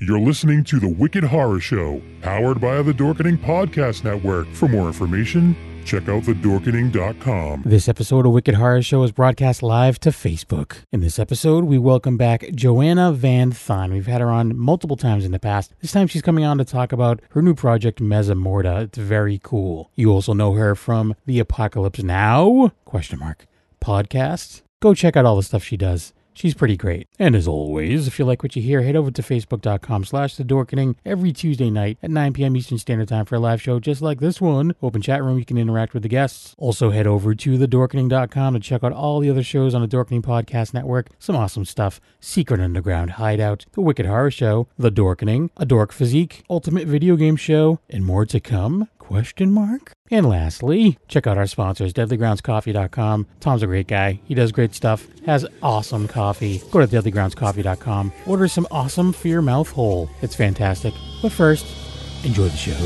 You're listening to The Wicked Horror Show, powered by the Dorkening Podcast Network. For more information, check out thedorkening.com. This episode of Wicked Horror Show is broadcast live to Facebook. In this episode, we welcome back Joanna Van Thon. We've had her on multiple times in the past. This time she's coming on to talk about her new project, Mezzamorta. It's very cool. You also know her from The Apocalypse Now? Podcast. Go check out all the stuff she does. She's pretty great. And as always, if you like what you hear, head over to facebook.com/thedorkening every Tuesday night at 9 p.m. Eastern Standard Time for a live show just like this one. Open chat room, you can interact with the guests. Also head over to thedorkening.com to check out all the other shows on the Dorkening Podcast Network. Some awesome stuff. Secret Underground Hideout, The Wicked Horror Show, The Dorkening, A Dork Physique, Ultimate Video Game Show, and more to come? And lastly, check out our sponsors, deadlygroundscoffee.com. Tom's a great guy. He does great stuff, has awesome coffee. Go to deadlygroundscoffee.com. Order some awesome for your mouth hole. It's fantastic. But first, enjoy the show.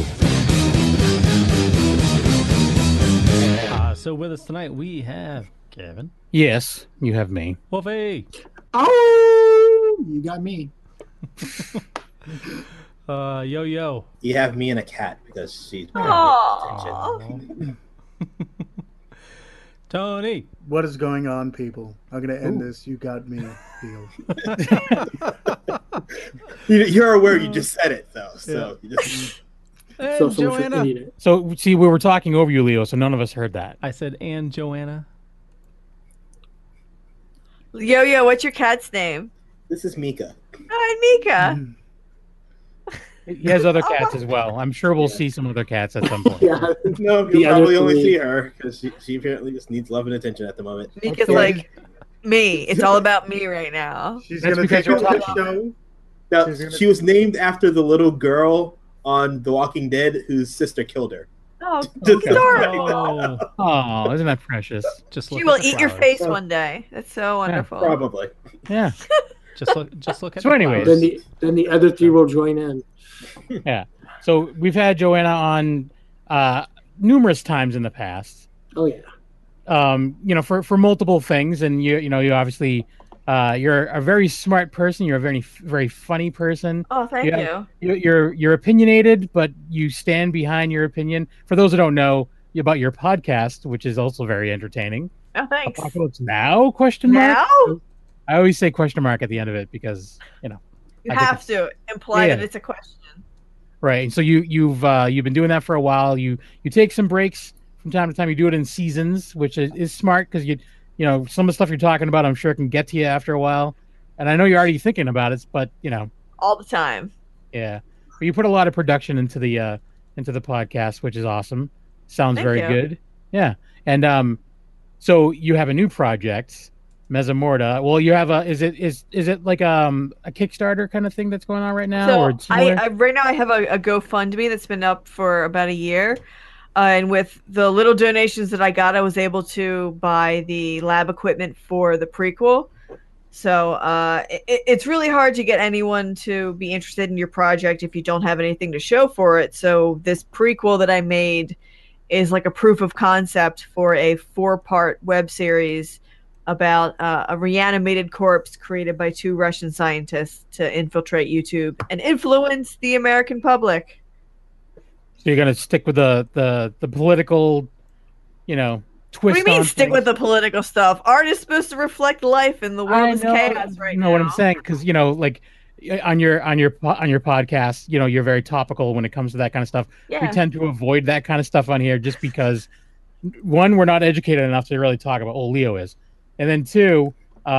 So with us tonight, we have Kevin. Yes, you have me. Wolfie. Oh, you got me. Yo. You have me and a cat because she's Aww. Tony. What is going on, people? I'm going to end this. You got me deal. You're aware you just said it, though. So, you just... And Joanna. So, see, we were talking over you, Leo, so none of us heard that. I said, and Joanna. Yo, what's your cat's name? This is Mika. Hi, Mika. He has other cats as well. I'm sure we'll see some other cats at some point. No, you'll probably only see her because she apparently just needs love and attention at the moment. Mika's like me. It's all about me right now. She's going to take over the show. Now, she was named after the little girl on The Walking Dead whose sister killed her. Oh, adorable. Oh, isn't that precious? She will eat your face one day. That's so wonderful. Yeah, probably. Yeah. Just look at. So, anyways, then the other three will join in. Yeah. So we've had Joanna on numerous times in the past. Oh yeah. For multiple things, and you obviously you're a very smart person. You're a very very funny person. Oh, thank you. You're opinionated, but you stand behind your opinion. For those who don't know about your podcast, which is also very entertaining. Oh, thanks. Apocalypse Now? Now? I always say question mark at the end of it because you have to imply that it's a question. Right. And so you've been doing that for a while. You take some breaks from time to time. You do it in seasons, which is smart because you some of the stuff you're talking about, I'm sure can get to you after a while. And I know you're already thinking about it, but all the time. Yeah. But you put a lot of production into the podcast, which is awesome. Sounds very good. Yeah. And so you have a new project, Mezzamorta. Well, you have is it like a Kickstarter kind of thing that's going on right now? So or I right now I have a GoFundMe that's been up for about a year, and with the little donations that I got, I was able to buy the lab equipment for the prequel. So it's really hard to get anyone to be interested in your project if you don't have anything to show for it. So this prequel that I made is like a proof of concept for a 4-part web series about a reanimated corpse created by 2 Russian scientists to infiltrate YouTube and influence the American public. So you're going to stick with the political, twist. What do you mean stick with the political stuff? Art is supposed to reflect life in the world is chaos right now. You know what I'm saying? Because, like on your podcast, you're very topical when it comes to that kind of stuff. Yeah. We tend to avoid that kind of stuff on here just because, one, we're not educated enough to really talk about. Well, Leo is. And then 2,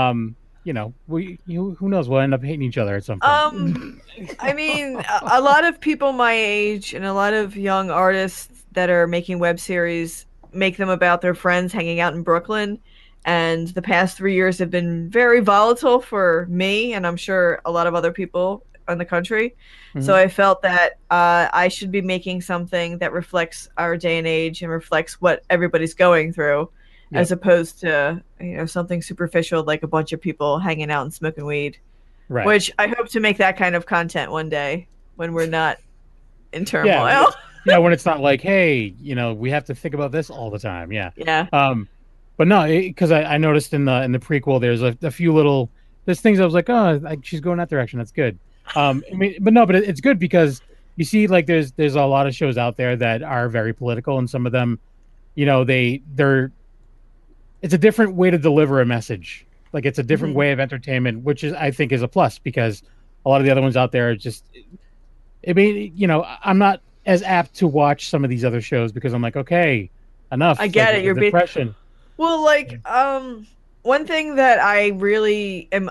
who knows? We'll end up hating each other at some point. I mean, a lot of people my age and a lot of young artists that are making web series make them about their friends hanging out in Brooklyn. And the past 3 years have been very volatile for me, and I'm sure a lot of other people in the country. Mm-hmm. So I felt that I should be making something that reflects our day and age and reflects what everybody's going through. Yep. As opposed to something superficial like a bunch of people hanging out and smoking weed, right? Which I hope to make that kind of content one day when we're not in turmoil. Yeah, when it's not like, hey, we have to think about this all the time. Yeah. But no, because I noticed in the prequel there's a few little things I was like, oh, she's going that direction. That's good. I mean, but no, but it's good because you see, like, there's a lot of shows out there that are very political, and some of them, they're it's a different way to deliver a message. Like, it's a different way of entertainment, which I think is a plus, because a lot of the other ones out there are just, I mean, I'm not as apt to watch some of these other shows because I'm like, okay, enough. I get like, it. You're depression. Well, like, one thing that I really am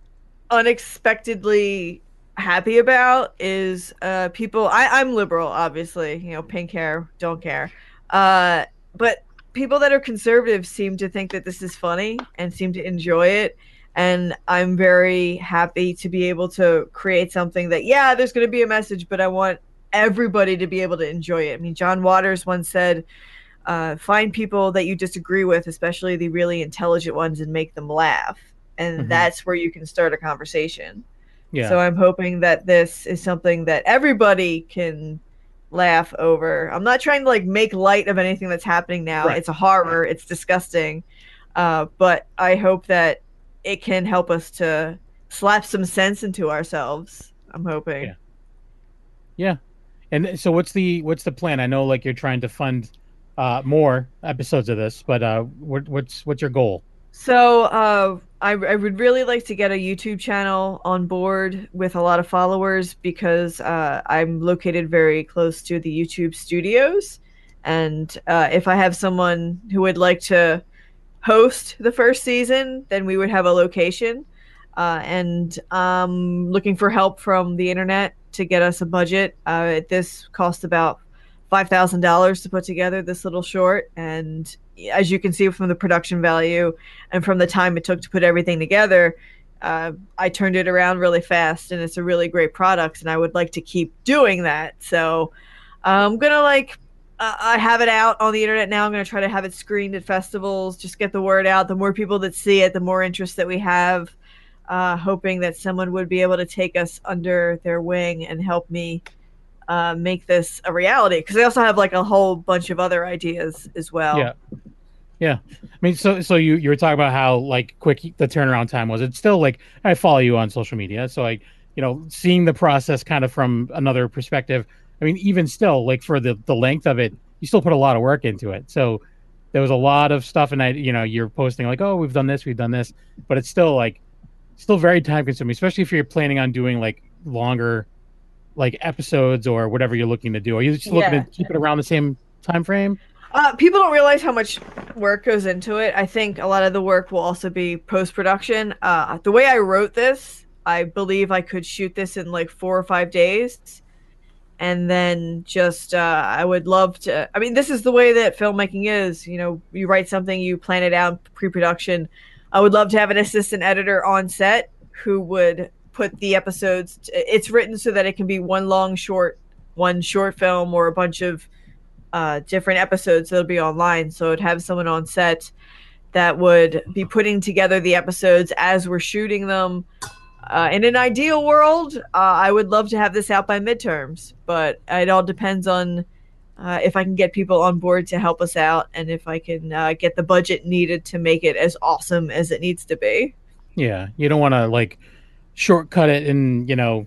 unexpectedly happy about is people. I'm liberal, obviously. Pink hair, don't care. But people that are conservative seem to think that this is funny and seem to enjoy it. And I'm very happy to be able to create something that, yeah, there's going to be a message, but I want everybody to be able to enjoy it. I mean, John Waters once said, find people that you disagree with, especially the really intelligent ones, and make them laugh. And that's where you can start a conversation. Yeah. So I'm hoping that this is something that everybody can laugh over. I'm not trying to like make light of anything that's happening now. Right. It's a horror. It's disgusting. But I hope that it can help us to slap some sense into ourselves. I'm hoping. Yeah. And so what's the plan? I know like you're trying to fund more episodes of this, but what's your goal? So I would really like to get a YouTube channel on board with a lot of followers, because I'm located very close to the YouTube studios. And if I have someone who would like to host the first season, then we would have a location. And looking for help from the internet to get us a budget. This cost about $5,000 to put together this little short, and as you can see from the production value and from the time it took to put everything together, I turned it around really fast, and it's a really great product, and I would like to keep doing that. So I'm gonna I have it out on the internet now. I'm gonna try to have it screened at festivals, just get the word out. The more people that see it, the more interest that we have. Hoping that someone would be able to take us under their wing and help me make this a reality, because I also have like a whole bunch of other ideas as well. Yeah. I mean, so you were talking about how like quick the turnaround time was. It's still like, I follow you on social media, so like, seeing the process kind of from another perspective. I mean, even still, like for the length of it, you still put a lot of work into it. So there was a lot of stuff, and you're posting like, oh, we've done this, but it's still very time consuming, especially if you're planning on doing like longer like episodes or whatever you're looking to do. Are you just looking to keep it around the same time frame? People don't realize how much work goes into it. I think a lot of the work will also be post-production. The way I wrote this, I believe I could shoot this in like 4 or 5 days. And then just, I would love to, I mean, this is the way that filmmaking is. You write something, you plan it out, pre-production. I would love to have an assistant editor on set who would put the episodes, it's written so that it can be one short film, or a bunch of different episodes that'll be online. So I'd have someone on set that would be putting together the episodes as we're shooting them. In an ideal world, I would love to have this out by midterms, but it all depends on if I can get people on board to help us out, and if I can get the budget needed to make it as awesome as it needs to be. Yeah, you don't want to like shortcut it, and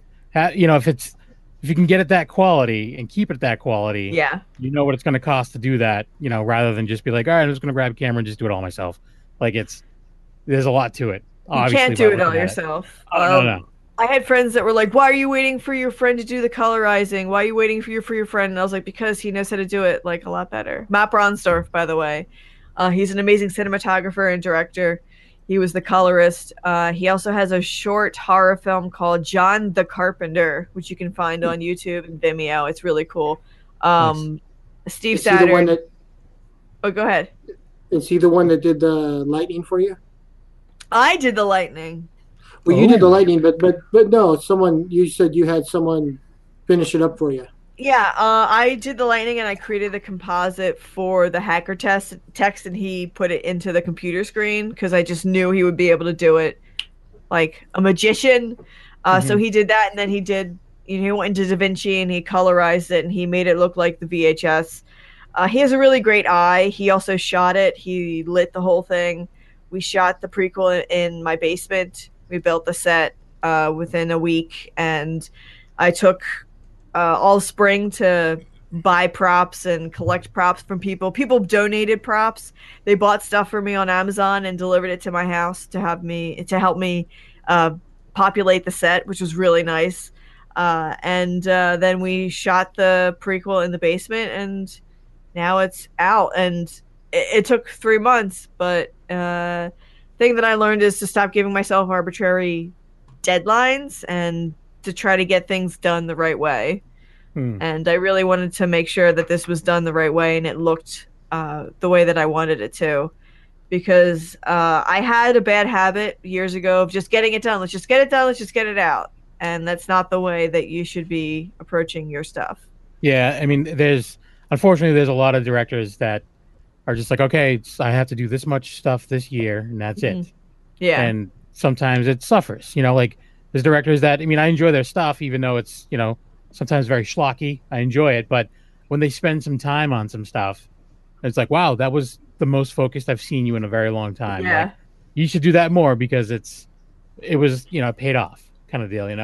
if you can get it that quality and keep it that quality, you know what it's going to cost to do that, rather than just be like, all right, I'm just going to grab a camera and just do it all myself. Like there's a lot to it. You can't do it all yourself. No. I had friends that were like, why are you waiting for your friend to do the colorizing? Why are you waiting for your friend? And I was like, because he knows how to do it like a lot better. Matt Bronsdorf, by the way. He's an amazing cinematographer and director. He was the colorist. He also has a short horror film called John the Carpenter, which you can find on YouTube and Vimeo. It's really cool. Nice. Steve Saturn. Oh, go ahead. Is he the one that did the lightning for you? I did the lightning. Well, you did the lightning, but no, you said you had someone finish it up for you. Yeah, I did the lightning, and I created the composite for the hacker text, and he put it into the computer screen because I just knew he would be able to do it like a magician. So he did that, and then he went into DaVinci and he colorized it, and he made it look like the VHS. He has a really great eye. He also shot it. He lit the whole thing. We shot the prequel in my basement. We built the set. within a week, and I took all spring to buy props and collect props from people. People donated props. They bought stuff for me on Amazon and delivered it to my house to help me populate the set, which was really nice. And then we shot the prequel in the basement, and now it's out. And it took 3 months, but thing that I learned is to stop giving myself arbitrary deadlines and to try to get things done the right way. And I really wanted to make sure that this was done the right way and it looked the way that I wanted it to. Because I had a bad habit years ago of just getting it done. Let's just get it done. Let's just get it out. And that's not the way that you should be approaching your stuff. Yeah, I mean, unfortunately, there's a lot of directors that are just like, okay, I have to do this much stuff this year, and that's it. Yeah. And sometimes it suffers. Like, there's directors that, I mean, I enjoy their stuff, even though it's, sometimes very schlocky. I enjoy it. But when they spend some time on some stuff, it's like, wow, that was the most focused I've seen you in a very long time. Yeah. Like, you should do that more because it was, paid off kind of deal,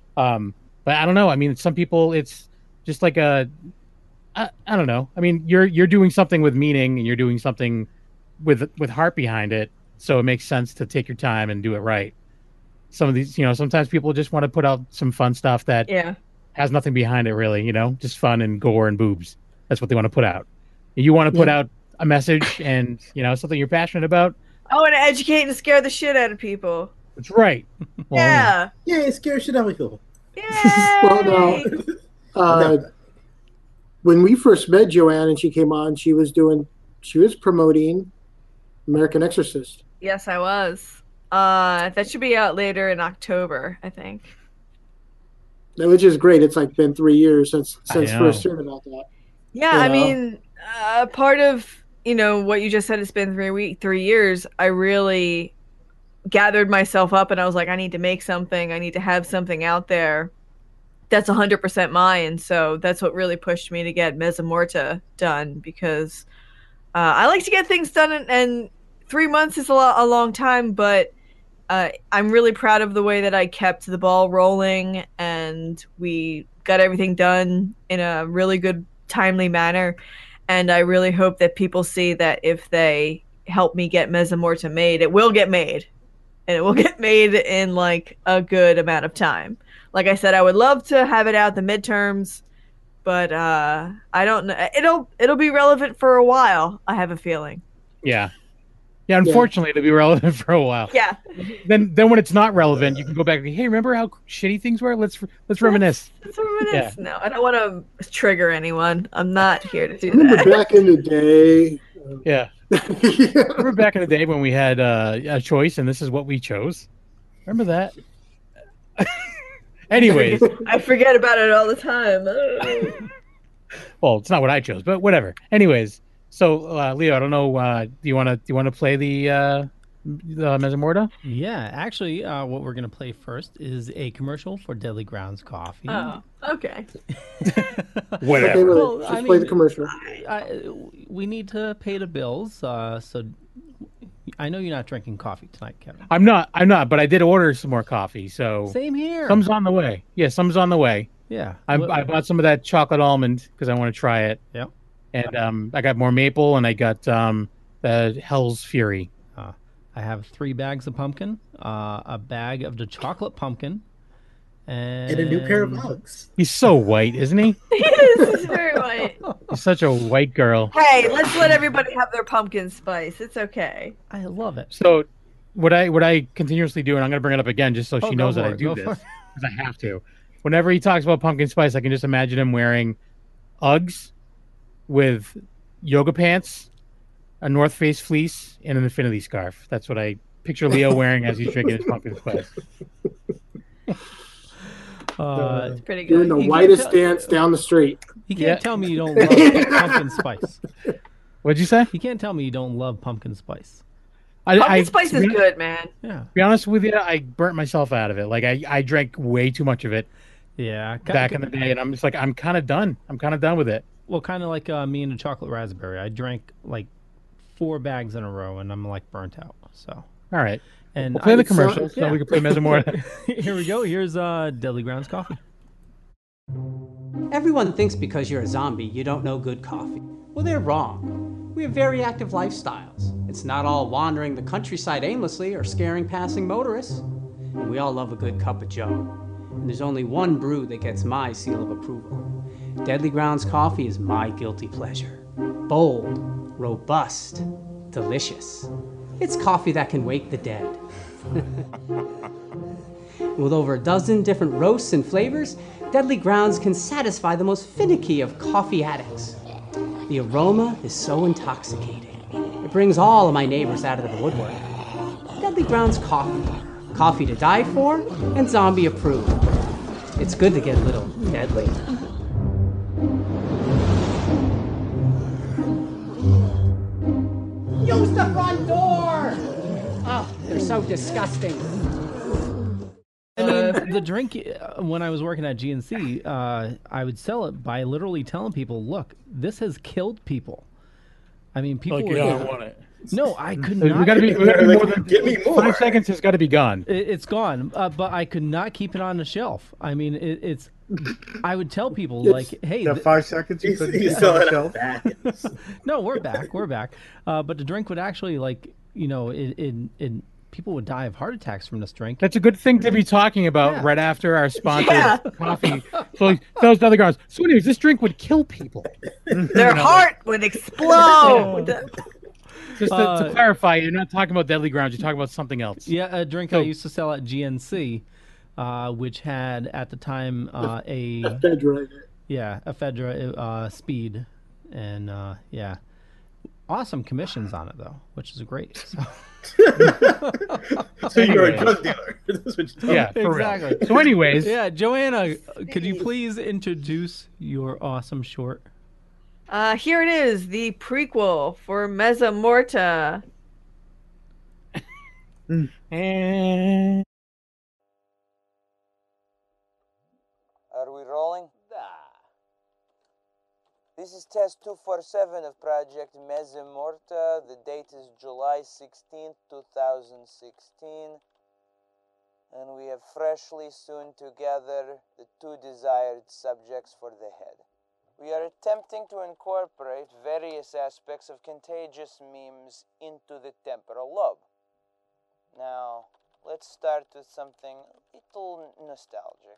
But I don't know. I mean, some people, it's just like I don't know. I mean, you're doing something with meaning and you're doing something with heart behind it. So it makes sense to take your time and do it right. Some of these, sometimes people just want to put out some fun stuff that has nothing behind it really, just fun and gore and boobs. That's what they want to put out. You want to put out a message and, something you're passionate about. I want to educate and scare the shit out of people. That's right. Well, Yeah, scare shit out of people. Yay! Well, no. When we first met Joanne and she came on, she was promoting American Exorcist. Yes, I was. That should be out later in October, I think. Which is great. It's like been 3 years since first heard about that. Yeah, I mean, part of what you just said. It's been 3 years. I really gathered myself up, and I was like, I need to make something. I need to have something out there that's 100% mine. So that's what really pushed me to get Mezzamorta done, because I like to get things done, and 3 months is a long time, but I'm really proud of the way that I kept the ball rolling and we got everything done in a really good, timely manner. And I really hope that people see that if they help me get Mezzamorta made, it will get made. And it will get made in like a good amount of time. Like I said, I would love to have it out the midterms, but I don't know. It'll be relevant for a while, I have a feeling. Yeah. Yeah, unfortunately, it'll be relevant for a while. Yeah. Then when it's not relevant, you can go back and hey, remember how shitty things were? Let's reminisce. Let's reminisce. Yeah. No, I don't want to trigger anyone. I'm not here to do remember that. Back in the day. Yeah. Remember back in the day when we had a choice and this is what we chose? Remember that? Anyways. I forget about it all the time. Well, it's not what I chose, but whatever. Anyways. So, Leo, I don't know. Do you want to play the Mezzamorta? Yeah, actually, what we're gonna play first is a commercial for Deadly Grounds Coffee. Oh, okay. Whatever. Okay, well, let's play the commercial. We need to pay the bills. So, I know you're not drinking coffee tonight, Kevin. I'm not. But I did order some more coffee. So same here. Some's on the way. Yeah, some's on the way. Yeah. I bought some of that chocolate almond because I want to try it. Yep. And I got more maple, and I got the Hell's Fury. I have 3 bags of pumpkin, a bag of the chocolate pumpkin, and a new pair of Uggs. He's so white, isn't he? He is. He's very white. He's such a white girl. Hey, let's let everybody have their pumpkin spice. It's okay. I love it. So, what I continuously do, and I'm going to bring it up again just so she knows that I do this, because I have to. Whenever he talks about pumpkin spice, I can just imagine him wearing Uggs with yoga pants, a North Face fleece, and an infinity scarf. That's what I picture Leo wearing as he's drinking his pumpkin spice. It's pretty good. Doing the whitest dance down the street. You can't tell me you don't love pumpkin spice. What'd you say? You can't tell me you don't love pumpkin spice. Pumpkin spice is good, man. Yeah. To be honest with you, I burnt myself out of it. Like I drank way too much of it. Yeah. Back in the day, and I'm just like, I'm kind of done. I'm kind of done with it. Well, kind of like me and the chocolate raspberry. I drank like 4 bags in a row, and I'm like burnt out. So. All right. And We'll play the so- commercial so yeah. we can play Mezzamorta. Here we go. Here's Deadly Grounds coffee. Everyone thinks because you're a zombie, you don't know good coffee. Well, they're wrong. We have very active lifestyles. It's not all wandering the countryside aimlessly or scaring passing motorists. And we all love a good cup of joe. And there's only one brew that gets my seal of approval. Deadly Grounds coffee is my guilty pleasure. Bold, robust, delicious. It's coffee that can wake the dead. With over a dozen different roasts and flavors, Deadly Grounds can satisfy the most finicky of coffee addicts. The aroma is so intoxicating. It brings all of my neighbors out of the woodwork. Deadly Grounds coffee. Coffee to die for and zombie approved. It's good to get a little deadly. Use the front door! Oh, they're so disgusting. I mean, the drink, when I was working at GNC, I would sell it by literally telling people, look, this has killed people. I mean, people Like, would- yeah, I want it. No, I could We not. gotta be more than Give me more. 5 seconds. Has got to be gone. It's gone, but I could not keep it on the shelf. I mean, it's. I would tell people like, "Hey, The 5 seconds you He's, couldn't he's get on the selling shelf. out bags. no, we're back, we're back." But the drink would actually, like, you know, people would die of heart attacks from this drink. That's a good thing to be talking about Yeah. right after our sponsor Yeah. coffee. So those other guys. So anyways, this drink would kill people. Their heart would explode. Just to clarify, you're not talking about Deadly Grounds. You're talking about something else. Yeah, a drink I used to sell at GNC, which had at the time a Fedra. Ephedra Speed, and awesome commissions on it though, which is great. So. So you're a drug dealer. That's what you're talking Yeah, for Exactly. real. So anyways, Yeah, Joanna, could you please introduce your awesome short? Here it is, the prequel for Mezzamorta. and Are we rolling? This is test 247 of Project Mezzamorta. The date is July 16th, 2016. And we have freshly sewn together the 2 desired subjects for the head. We are attempting to incorporate various aspects of contagious memes into the temporal lobe. Now, let's start with something a little nostalgic.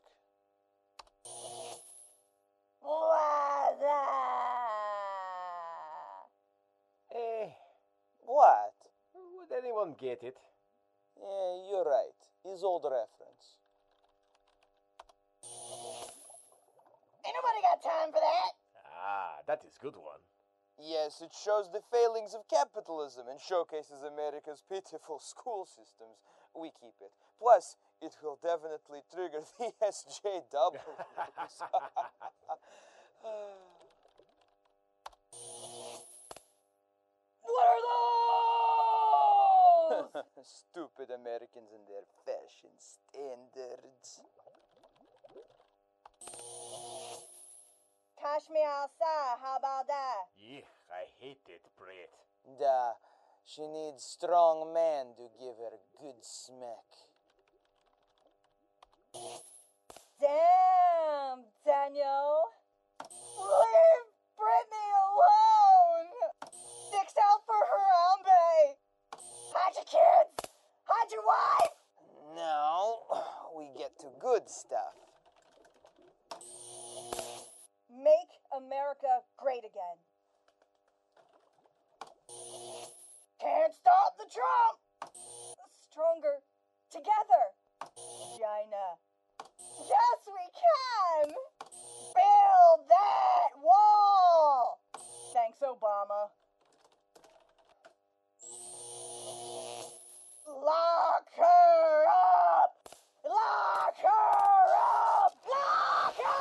What? Would anyone get it? Yeah, you're right. His old reference. Ain't nobody got time for that. Ah, that is good one. Yes, it shows the failings of capitalism and showcases America's pitiful school systems. We keep it. Plus, it will definitely trigger the SJWs. What are those? Stupid Americans and their fashion standards. Cash me outside. How about that? Yuck, I hate it, Brett. She needs strong man to give her good smack. Damn, Daniel. Leave Brittany alone. Dicks out for Harambe. Hide your kids. Hide your wife. Now, we get to good stuff. Make America great again. Can't stop the Trump. Stronger together. China. Yes, we can. Build that wall. Thanks, Obama. Lock her up. Lock her up. Lock her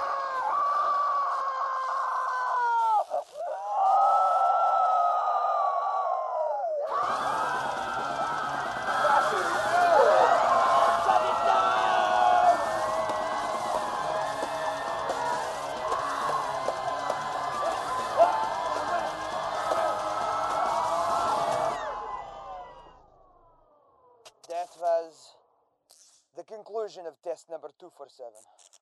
test number 247.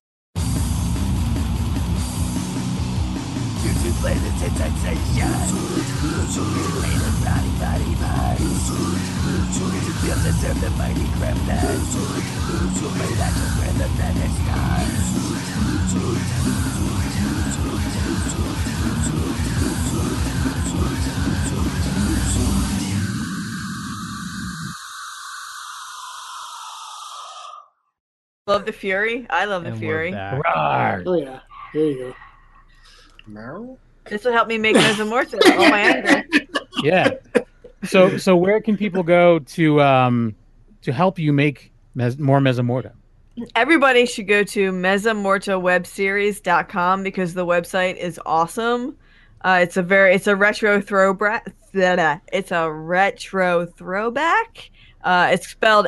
Love the Fury. I love the And we're Fury. back. Rawr. Oh yeah, there you Meryl? This will help me make Mesomorph all my anger. Yeah. So where can people go to help you make more Mesomorta? Everybody should go to mesomortawebseries.com because the website is awesome. It's a retro throwback. It's a retro throwback. It's spelled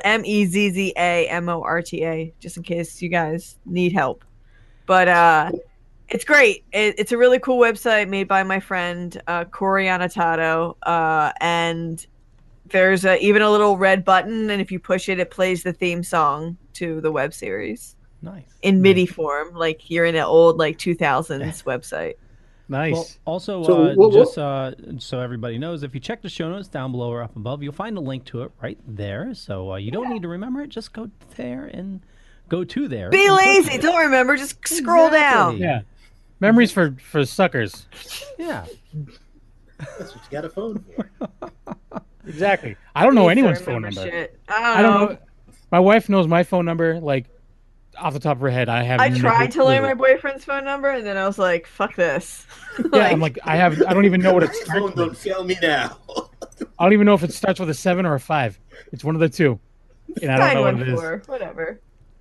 MEZZAMORTA, just in case you guys need help. But it's great. It's a really cool website made by my friend Corey Annotato, and there's even a little red button, and if you push it, it plays the theme song to the web series. Nice. In MIDI form, like you're in an old 2000s website. Nice. Well, also, so everybody knows, if you check the show notes down below or up above, you'll find a link to it right there. So you don't need to remember it. Just go there and go to there. Be lazy. Don't remember. Just scroll down. Yeah. Memories for suckers. Yeah. That's what you got a phone for. Exactly. I don't know Please anyone's don't phone remember number. shit. I don't know. My wife knows my phone number, off the top of her head. I have. I no tried to learn clue. my boyfriend's phone number, and then I was like, "Fuck this." Yeah, I'm like, I don't even know what it My phone starts don't with. fail me now. I don't even know if it starts with a 7 or a 5. It's one of the two. And I don't know what it is. 914, whatever.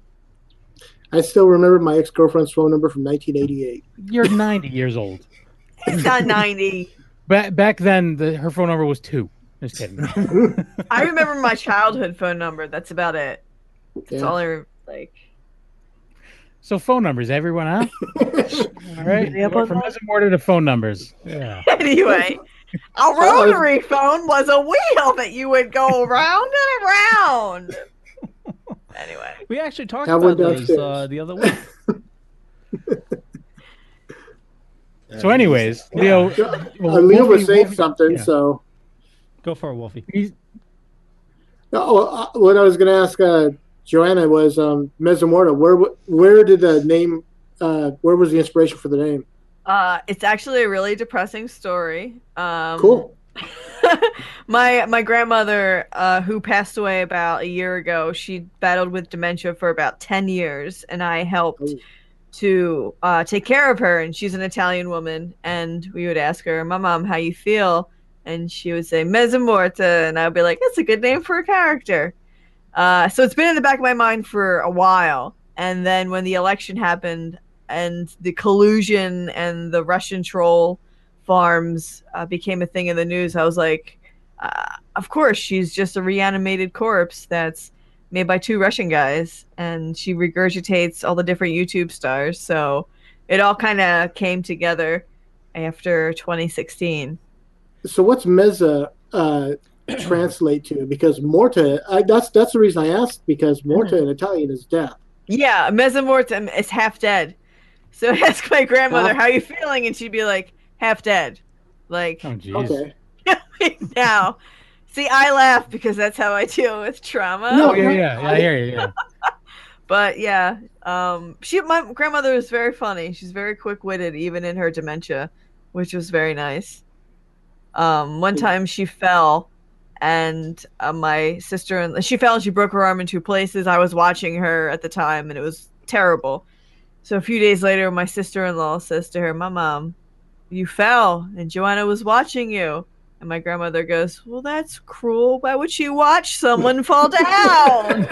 I still remember my ex-girlfriend's phone number from 1988. You're 90 years old. It's not 90. Back then, her phone number was 2. Just kidding. I remember my childhood phone number. That's about it. That's Yeah. all I like. So phone numbers, everyone, huh? All right. Yeah, From Mesomorta to phone numbers. Yeah. Anyway, a rotary phone was a wheel that you would go round and around. Anyway, We actually talked Have about one those downstairs. the other week. So, anyways, Leo. Leo was saying something, yeah. so. Go for it, Wolfie. What I was going to ask Joanna was Mesomorta. Where did the name? Where was the inspiration for the name? it's actually a really depressing story. Cool. My grandmother, who passed away about a year ago, she battled with dementia for about 10 years, and I helped to take care of her. And she's an Italian woman, and we would ask her, "Mom, how you feel?" And she would say Mesomorta, and I'd be like, "That's a good name for a character." So it's been in the back of my mind for a while. And then when the election happened and the collusion and the Russian troll farms became a thing in the news, I was like, of course, she's just a reanimated corpse that's made by 2 Russian guys, and she regurgitates all the different YouTube stars. So it all kind of came together after 2016. So what's Meza translate to? Because Morta, that's the reason I asked, because Morta in Italian is death. Yeah, Mesomortem is half dead. So ask my grandmother, how you feeling? And she'd be like, half dead. Like, Oh, jeez. Okay. now. See, I laugh because that's how I deal with trauma. Oh, yeah. I hear you. Yeah. But yeah, my grandmother is very funny. She's very quick-witted, even in her dementia, which was very nice. One time she fell, and my sister, she fell and she broke her arm in 2 places. I was watching her at the time, and it was terrible. So a few days later, my sister-in-law says to her, "Mom, you fell, and Joanna was watching you." And my grandmother goes, "Well, that's cruel. Why would she watch someone fall down?"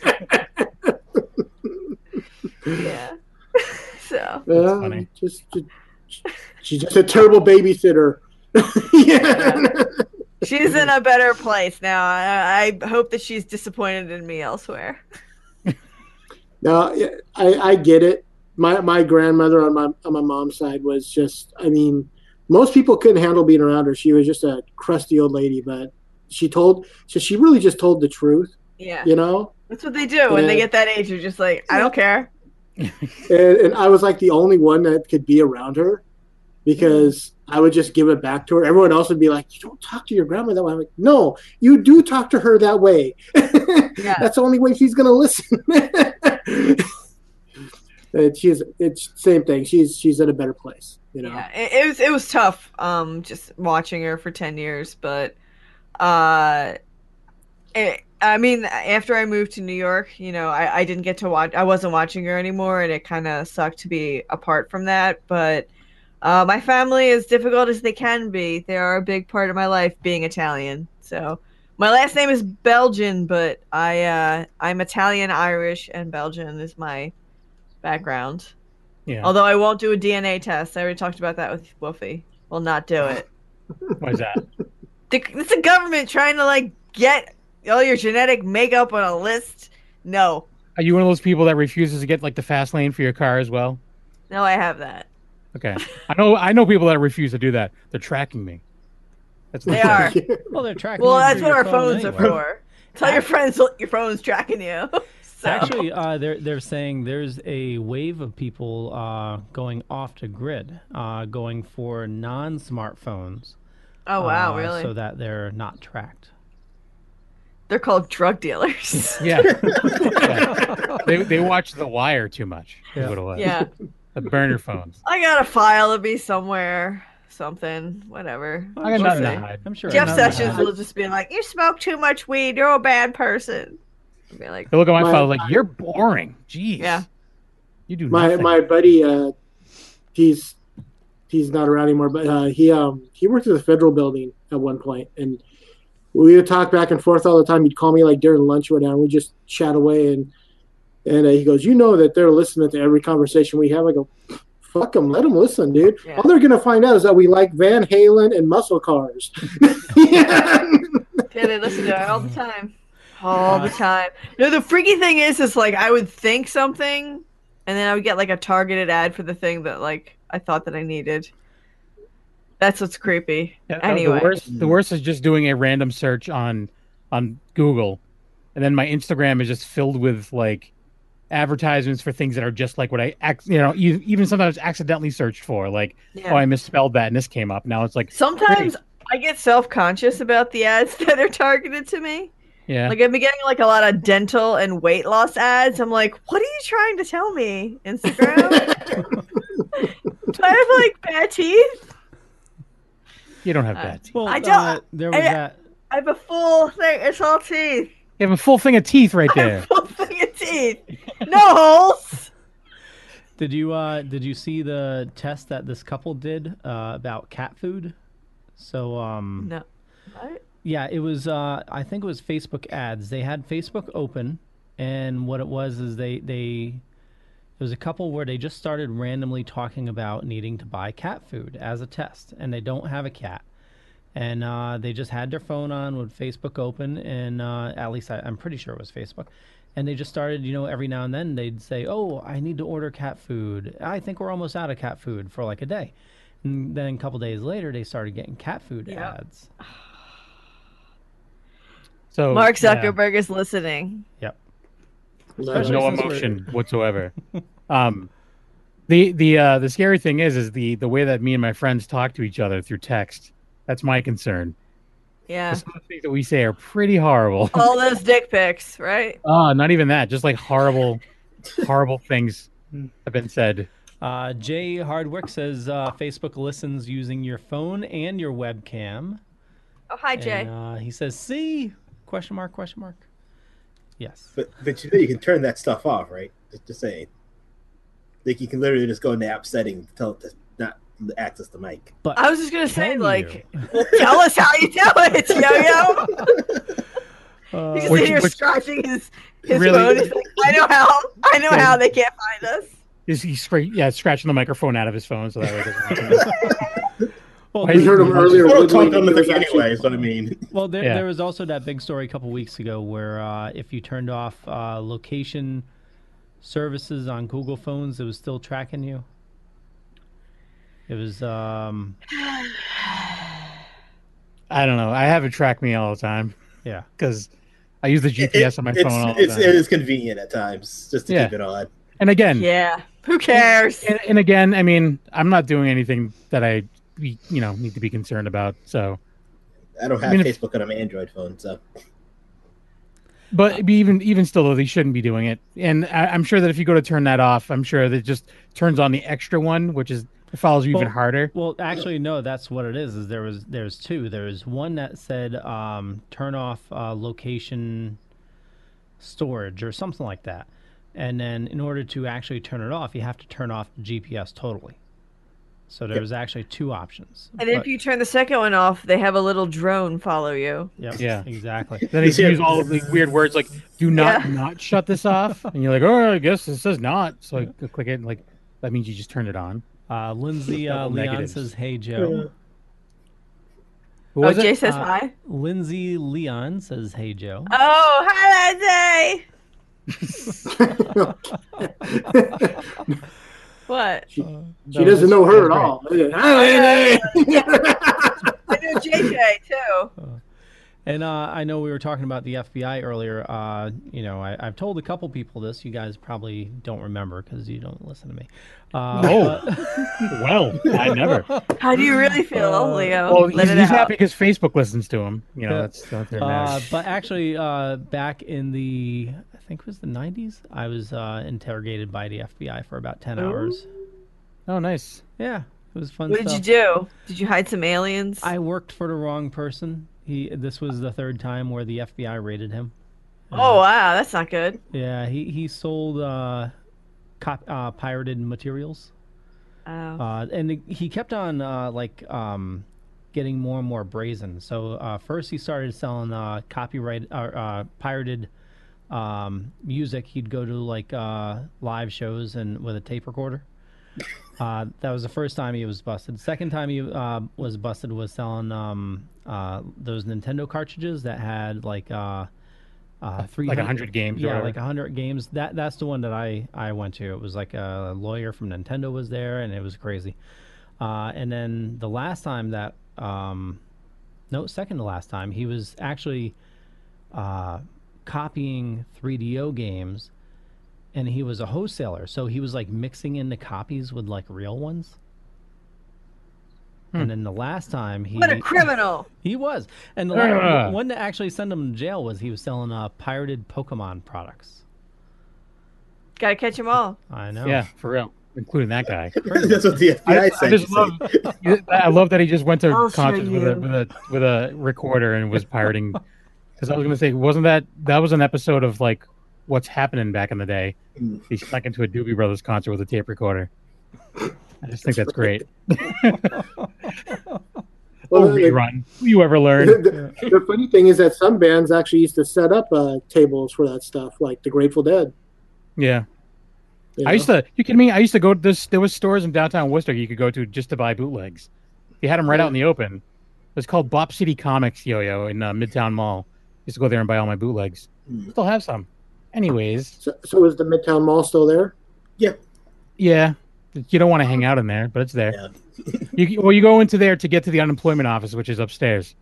Yeah. So. funny. She's just a terrible babysitter. Yeah. She's in a better place now. I hope that she's disappointed in me elsewhere. No, I get it. My grandmother on my mom's side was just, I mean, most people couldn't handle being around her. She was just a crusty old lady, but she really just told the truth. Yeah. You know? That's what they do when they get that age. You're just like, I don't care. And I was like the only one that could be around her because I would just give it back to her. Everyone else would be like, you don't talk to your grandma that way. I'm like, no, you do talk to her that way. Yeah. That's the only way she's going to listen. It's same thing. She's at a better place, you know. Yeah, it was tough just watching her for 10 years, but I mean, after I moved to New York, you know, I didn't get to watch. I wasn't watching her anymore, and it kind of sucked to be apart from that. But my family, as difficult as they can be, they are a big part of my life, being Italian. So my last name is Belgian, but I'm Italian, Irish, and Belgian is my background. Yeah. Although I won't do a DNA test. I already talked about that with Wolfie. Will not do it. Why is that? It's the government trying to like get all your genetic makeup on a list. No. Are you one of those people that refuses to get like the fast lane for your car as well? No, I have that. Okay. I know people that refuse to do that. They're tracking me. That's what They are. Well, they're tracking. Well, you that's through what your our phone phones are anyway. for. Tell your friends your phone's tracking you. So. Actually, they're saying there's a wave of people going off to grid, going for non-smartphones. Oh wow, really? So that they're not tracked. They're called drug dealers. Yeah. Yeah. They watch The Wire too much. Is what it was. Yeah. The burner phones. I got a file of me somewhere. Something. Whatever. I got nothing to hide. I'm sure. Jeff I got nothing to Sessions hide. will just be like, "You smoke too much weed. You're a bad person." I'll be like, They look at my file like, you're boring. Jeez. Yeah. You do My nothing. my buddy, he's not around anymore, but he worked at the federal building at one point, and we would talk back and forth all the time. He'd call me like during lunch or whatever, and we just chat away, and he goes, "You know that they're listening to every conversation we have." I go, "Fuck them, let them listen, dude. Yeah. All they're gonna find out is that we like Van Halen and muscle cars." Yeah, they listen to it all the time. All the time. No, the freaky thing is like I would think something, and then I would get like a targeted ad for the thing that like I thought that I needed. That's what's creepy. Yeah, Anyway, the worst is just doing a random search on Google, and then my Instagram is just filled with like advertisements for things that are just like what I even sometimes accidentally searched for. Like, Yeah. oh, I misspelled that, and this came up. Now it's like sometimes great. I get self-conscious about the ads that are targeted to me. Yeah. Like I've been getting like a lot of dental and weight loss ads. I'm like, what are you trying to tell me, Instagram? Do I have like bad teeth? You don't have bad teeth. Well, I don't. there was that. I have a full thing. It's all teeth. You have a full thing of teeth right there. Full thing of teeth. No holes. Did you see the test that this couple did about cat food? So No. What? yeah, it was I think it was Facebook ads. They had Facebook open, and what it was is there was a couple where they just started randomly talking about needing to buy cat food as a test, and they don't have a cat. And they just had their phone on with Facebook open, and at least I'm pretty sure it was Facebook. And they just started, every now and then they'd say, "Oh, I need to order cat food. I think we're almost out of cat food for like a day." And then a couple days later, they started getting cat food ads. So Mark Zuckerberg is listening. Yep. There's no emotion whatsoever. The scary thing is the way that me and my friends talk to each other through text. That's my concern. Yeah. Some of the things that we say are pretty horrible. All those dick pics, right? Not even that. Just like horrible things have been said. Jay Hardwick says Facebook listens using your phone and your webcam. Oh, hi, Jay. And, he says, "See? Question mark? Question mark?" Yes. But you can turn that stuff off, right? Just saying. Like you can literally just go into app settings, tell it to not access the mic. But I was just gonna say, can like, well, tell us how you do it, Yo-Yo. He's just sitting here scratching his really- phone. He's like, I know how they can't find us. He's scratching the microphone out of his phone so that way it doesn't. Well, We heard him earlier. Photo whittling, talk on and the it was thing actually- anyway, is what I mean. Well, there, Yeah. there was also that big story a couple weeks ago where if you turned off location services on Google phones, it was still tracking you. It was I don't know. I have it track me all the time yeah. because I use the GPS on my phone all the time. It is convenient at times just to keep it on. And again, yeah, who cares? And again, I mean, I'm not doing anything that I, need to be concerned about. So I don't have Facebook on my Android phone, so. But even still, though, they shouldn't be doing it. And I'm sure that if you go to turn that off, I'm sure that it just turns on the extra one, which is it follows you even harder. Well, actually, no, that's what it is. There's two. There's one that said turn off location storage or something like that. And then in order to actually turn it off, you have to turn off the GPS totally. So there's actually two options. And if you turn the second one off, they have a little drone follow you. Yep, yeah, exactly. Then they use all of the weird words like "do not shut this off," and you're like, "Oh, I guess it says not." So I click it, and like that means you just turned it on. Lindsay Leon says, "Hey Joe." Jay says hi. Lindsay Leon says, "Hey Joe." Oh, hi, Lindsay. What? She doesn't know her at all. I know JJ too. And I know we were talking about the FBI earlier. I've told a couple people this. You guys probably don't remember because you don't listen to me. Well, I never. How do you really feel, Leo? Well, he's happy because Facebook listens to him. That's what matters. But actually, back in I think it was the 90s, I was interrogated by the FBI for about 10 hours. Oh, nice. Yeah, it was fun. What did you do? Did you hide some aliens? I worked for the wrong person. This was the third time where the FBI raided him. Oh wow, that's not good. Yeah, he sold pirated materials. Oh. And he kept on getting more and more brazen. So first he started selling pirated music. He'd go to live shows and with a tape recorder. That was the first time he was busted. Second time he was busted was selling those Nintendo cartridges that had like 100 games. Yeah, like 100 games. That's the one that I went to. It was like a lawyer from Nintendo was there, and it was crazy. And then the last time second to last time, he was actually copying 3DO games. And he was a wholesaler, so he was like mixing in the copies with like real ones. And then the last time what a criminal he was, and the one that actually sent him to jail was he was selling pirated Pokemon products. Gotta catch them all. I know. Yeah, for real, including that guy. That's what the FBI said. I love that he just went to concerts with a recorder and was pirating. Because I was going to say, wasn't that was an episode of like What's Happening back in the day? He snuck into a Doobie Brothers concert with a tape recorder. I just think that's great. Rerun. You ever learn? The funny thing is that some bands actually used to set up tables for that stuff, like the Grateful Dead. Yeah. You know? I used to. You kidding me? I used to go. There was stores in downtown Worcester you could go to just to buy bootlegs. You had them right out in the open. It was called Bop City Comics Yo-Yo in Midtown Mall. Used to go there and buy all my bootlegs. Still have some. Anyways. So is the Midtown Mall still there? Yeah. Yeah. You don't want to hang out in there, but it's there. Yeah. You go into there to get to the unemployment office, which is upstairs.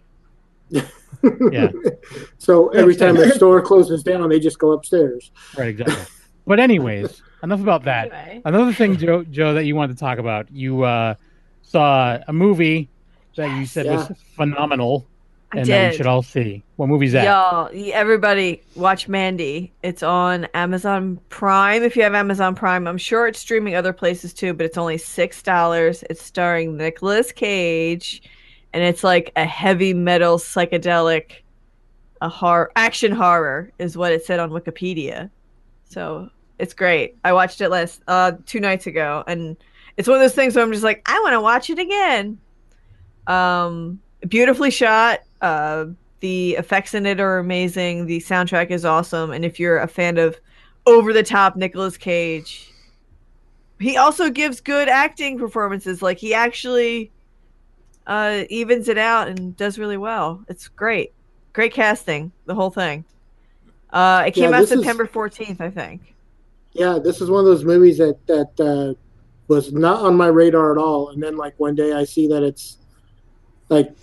Yeah. So every time the store closes down, they just go upstairs. Right, exactly. But anyways, enough about that. Anyway. Another thing, Joe, that you wanted to talk about. You saw a movie that you said was phenomenal. And that we should all see. What movie is that? Y'all, everybody watch Mandy. It's on Amazon Prime. If you have Amazon Prime, I'm sure it's streaming other places too, but it's only $6. It's starring Nicolas Cage, and it's like a heavy metal psychedelic, action horror is what it said on Wikipedia. So it's great. I watched it 2 nights ago, and it's one of those things where I'm just like, I want to watch it again. Beautifully shot. The effects in it are amazing. The soundtrack is awesome. And if you're a fan of over-the-top Nicolas Cage, he also gives good acting performances. Like, he actually evens it out and does really well. It's great. Great casting, the whole thing. It came out September 14th, I think. Yeah, this is one of those movies that was not on my radar at all. And then, like, one day I see that it's, like,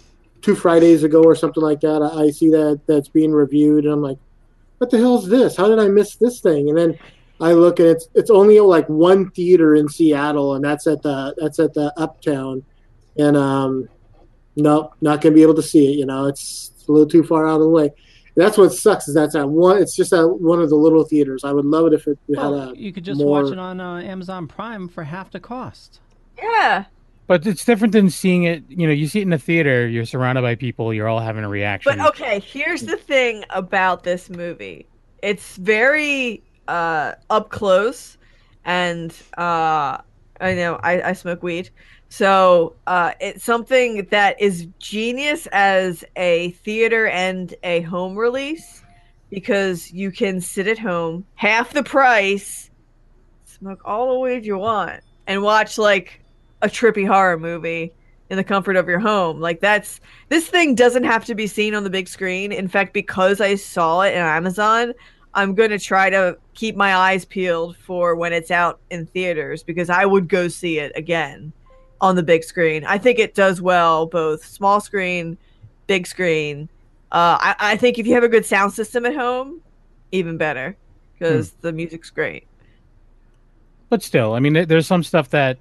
2 Fridays ago or something like that. I see that's being reviewed, and I'm like, what the hell is this? How did I miss this thing? And then I look and it's only like one theater in Seattle, and that's at the Uptown, and nope, not gonna be able to see it. It's a little too far out of the way. That's what sucks. Is that's at one. It's just at one of the little theaters. I would love it if it had a. You could just more... watch it on Amazon Prime for half the cost. Yeah. But it's different than seeing it. You see it in the theater. You're surrounded by people. You're all having a reaction. But okay, here's the thing about this movie. It's very up close, and I know I smoke weed. So it's something that is genius as a theater and a home release, because you can sit at home, half the price, smoke all the weed you want, and watch like a trippy horror movie in the comfort of your home. Like this thing doesn't have to be seen on the big screen. In fact, because I saw it on Amazon, I'm going to try to keep my eyes peeled for when it's out in theaters, because I would go see it again on the big screen. I think it does well, both small screen, big screen. I think if you have a good sound system at home, even better, because the music's great. But still, I mean, there's some stuff that,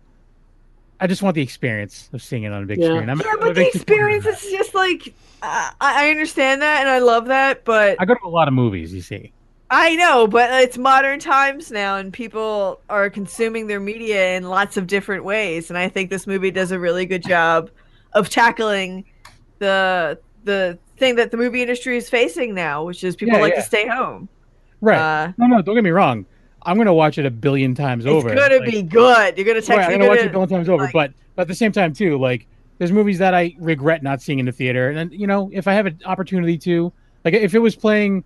I just want the experience of seeing it on a big screen. But the experience is just like, I understand that and I love that, but... I go to a lot of movies, you see. I know, but it's modern times now, and people are consuming their media in lots of different ways. And I think this movie does a really good job of tackling the thing that the movie industry is facing now, which is people to stay home. Right. No, don't get me wrong. I'm going to watch it a billion times over. It's going to be good. You're going to text me. I'm going to watch it a billion times over. But at the same time, too, like, there's movies that I regret not seeing in the theater. And, if I have an opportunity to, like, if it was playing...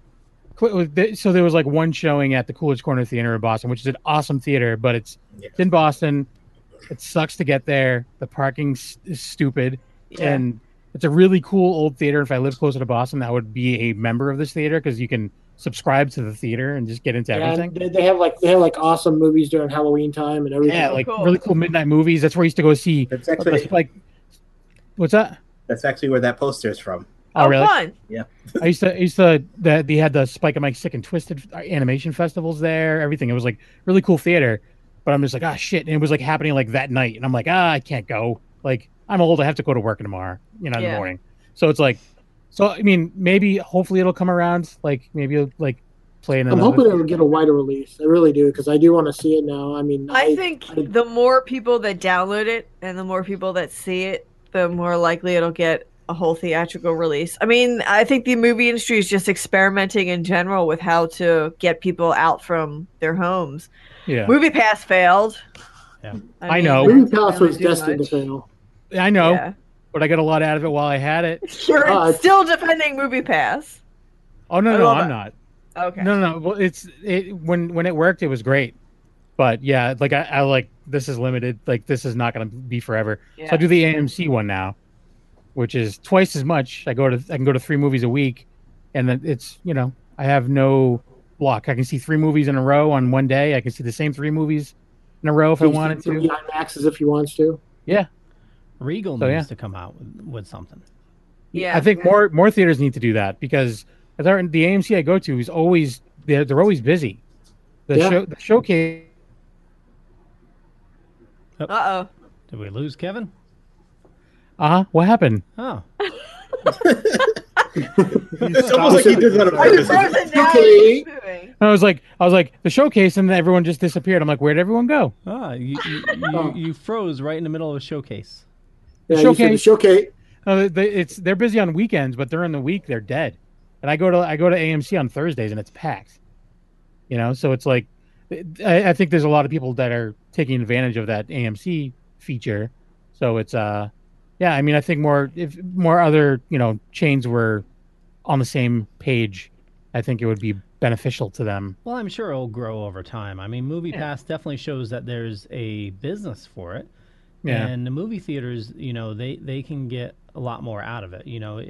So there was like one showing at the Coolidge Corner Theater in Boston, which is an awesome theater, but it's in Boston. It sucks to get there. The parking is stupid, and it's a really cool old theater. If I lived closer to Boston, I would be a member of this theater, because you can subscribe to the theater and just get into everything. They have awesome movies during Halloween time and everything. Yeah, really cool midnight movies. That's where I used to go see. That's actually what's that? That's actually where that poster is from. Oh, really? Fun. Yeah. I used to they had the Spike and Mike Sick and Twisted animation festivals there, everything. It was like really cool theater, but I'm just like, shit. And it was like happening like that night. And I'm like, I can't go. Like, I'm old. I have to go to work tomorrow, in the morning. So it's like, I mean, maybe, hopefully it'll come around. Like, maybe it'll like play in I'm hoping it'll get a wider release. I really do, because I do want to see it now. I mean, I think the more people that download it and the more people that see it, the more likely it'll get a whole theatrical release. I mean, I think the movie industry is just experimenting in general with how to get people out from their homes. Yeah. MoviePass failed. Yeah. I know. MoviePass was destined to fail. I know, but I got a lot out of it while I had it. You're still defending MoviePass. Oh no, I'm not. Okay. No. Well, when it worked, it was great. But yeah, like I like, this is limited. Like, this is not going to be forever. Yeah. So I do the AMC one now, which is twice as much. I can go to 3 movies a week, and then it's, I have no block. I can see 3 movies in a row on one day. I can see the same 3 movies in a row if I wanted to. IMAXs if he wants to. Yeah. Regal needs to come out with something. Yeah. I think more theaters need to do that, because the AMC I go to is always, they're always busy. The showcase. Uh-oh. Did we lose Kevin? What happened? Oh. It's almost like he did that on purpose. Okay. I was like, the showcase, and then everyone just disappeared. I'm like, where'd everyone go? You froze right in the middle of a showcase. Yeah, the showcase. They're busy on weekends, but during the week they're dead. And I go to AMC on Thursdays, and it's packed. So it's like, I think there's a lot of people that are taking advantage of that AMC feature. So it's I mean, I think if more other chains were on the same page, I think it would be beneficial to them. Well, I'm sure it'll grow over time. I mean, MoviePass definitely shows that there's a business for it. Yeah. And the movie theaters, they can get a lot more out of it.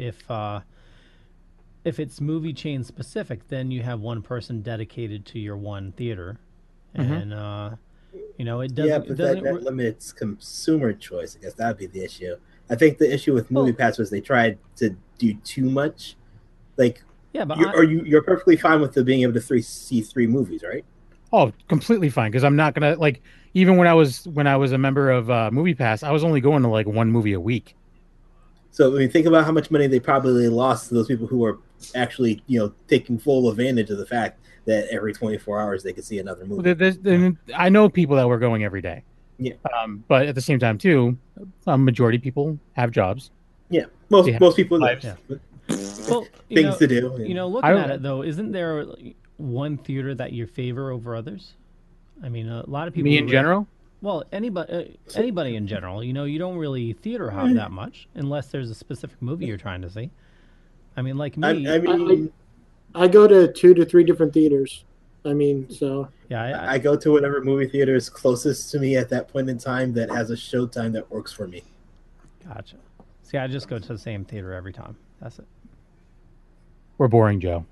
If it's movie chain specific, then you have one person dedicated to your one theater. And it doesn't. Yeah, but that limits consumer choice. I guess that would be the issue. I think the issue with MoviePass was they tried to do too much. Like, Yeah, but you're perfectly fine with being able to see 3 movies, right? Oh, completely fine. Because I'm not gonna like even when I was a member of MoviePass, I was only going to like 1 movie a week. So I mean, think about how much money they probably lost to those people who are actually, taking full advantage of the fact that every 24 hours they could see another movie. I know people that were going every day. Yeah. But at the same time, too, majority of people have jobs. Yeah, most people lives. Yeah. Well, things to do. Looking at it though, isn't there one theater that you favor over others? I mean, a lot of people. Me in general? Well, anybody in general. You don't really theater hop that much unless there's a specific movie you're trying to see. I mean, like me. I go to 2 to 3 different theaters. I mean, so yeah, I go to whatever movie theater is closest to me at that point in time that has a showtime that works for me. Gotcha. See, I just go to the same theater every time. That's it. We're boring, Joe.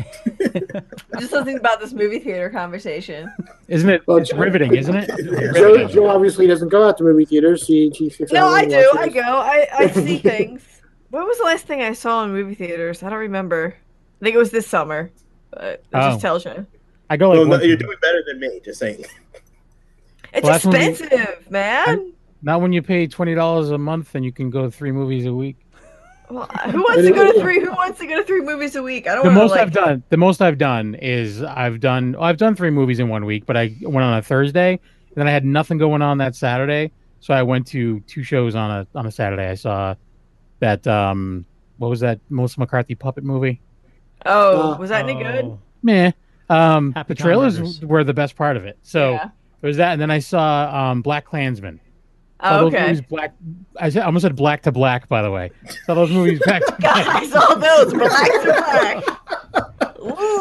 Just something about this movie theater conversation. Isn't it? It's riveting, isn't it? Joe obviously doesn't go out to movie theaters. No, I do. I go. I see things. What was the last thing I saw in movie theaters? I don't remember. I think it was this summer. But it just tells you. I go like. No, you're doing better than me. Just saying. It's expensive, man. Not when you pay $20 a month and you can go 3 movies a week. Well, who wants to go to 3? Who wants to go to 3 movies a week? I don't. The most I've done is I've done 3 movies in 1 week, but I went on a Thursday, and then I had nothing going on that Saturday, so I went to 2 shows on a Saturday. I saw that what was that Melissa McCarthy puppet movie? Oh, was that any good? Meh. The trailers were the best part of it. So it was that, and then I saw Black Klansman. Oh, okay. I almost said Black to Black, by the way. Saw those movies back to back. I saw those Black to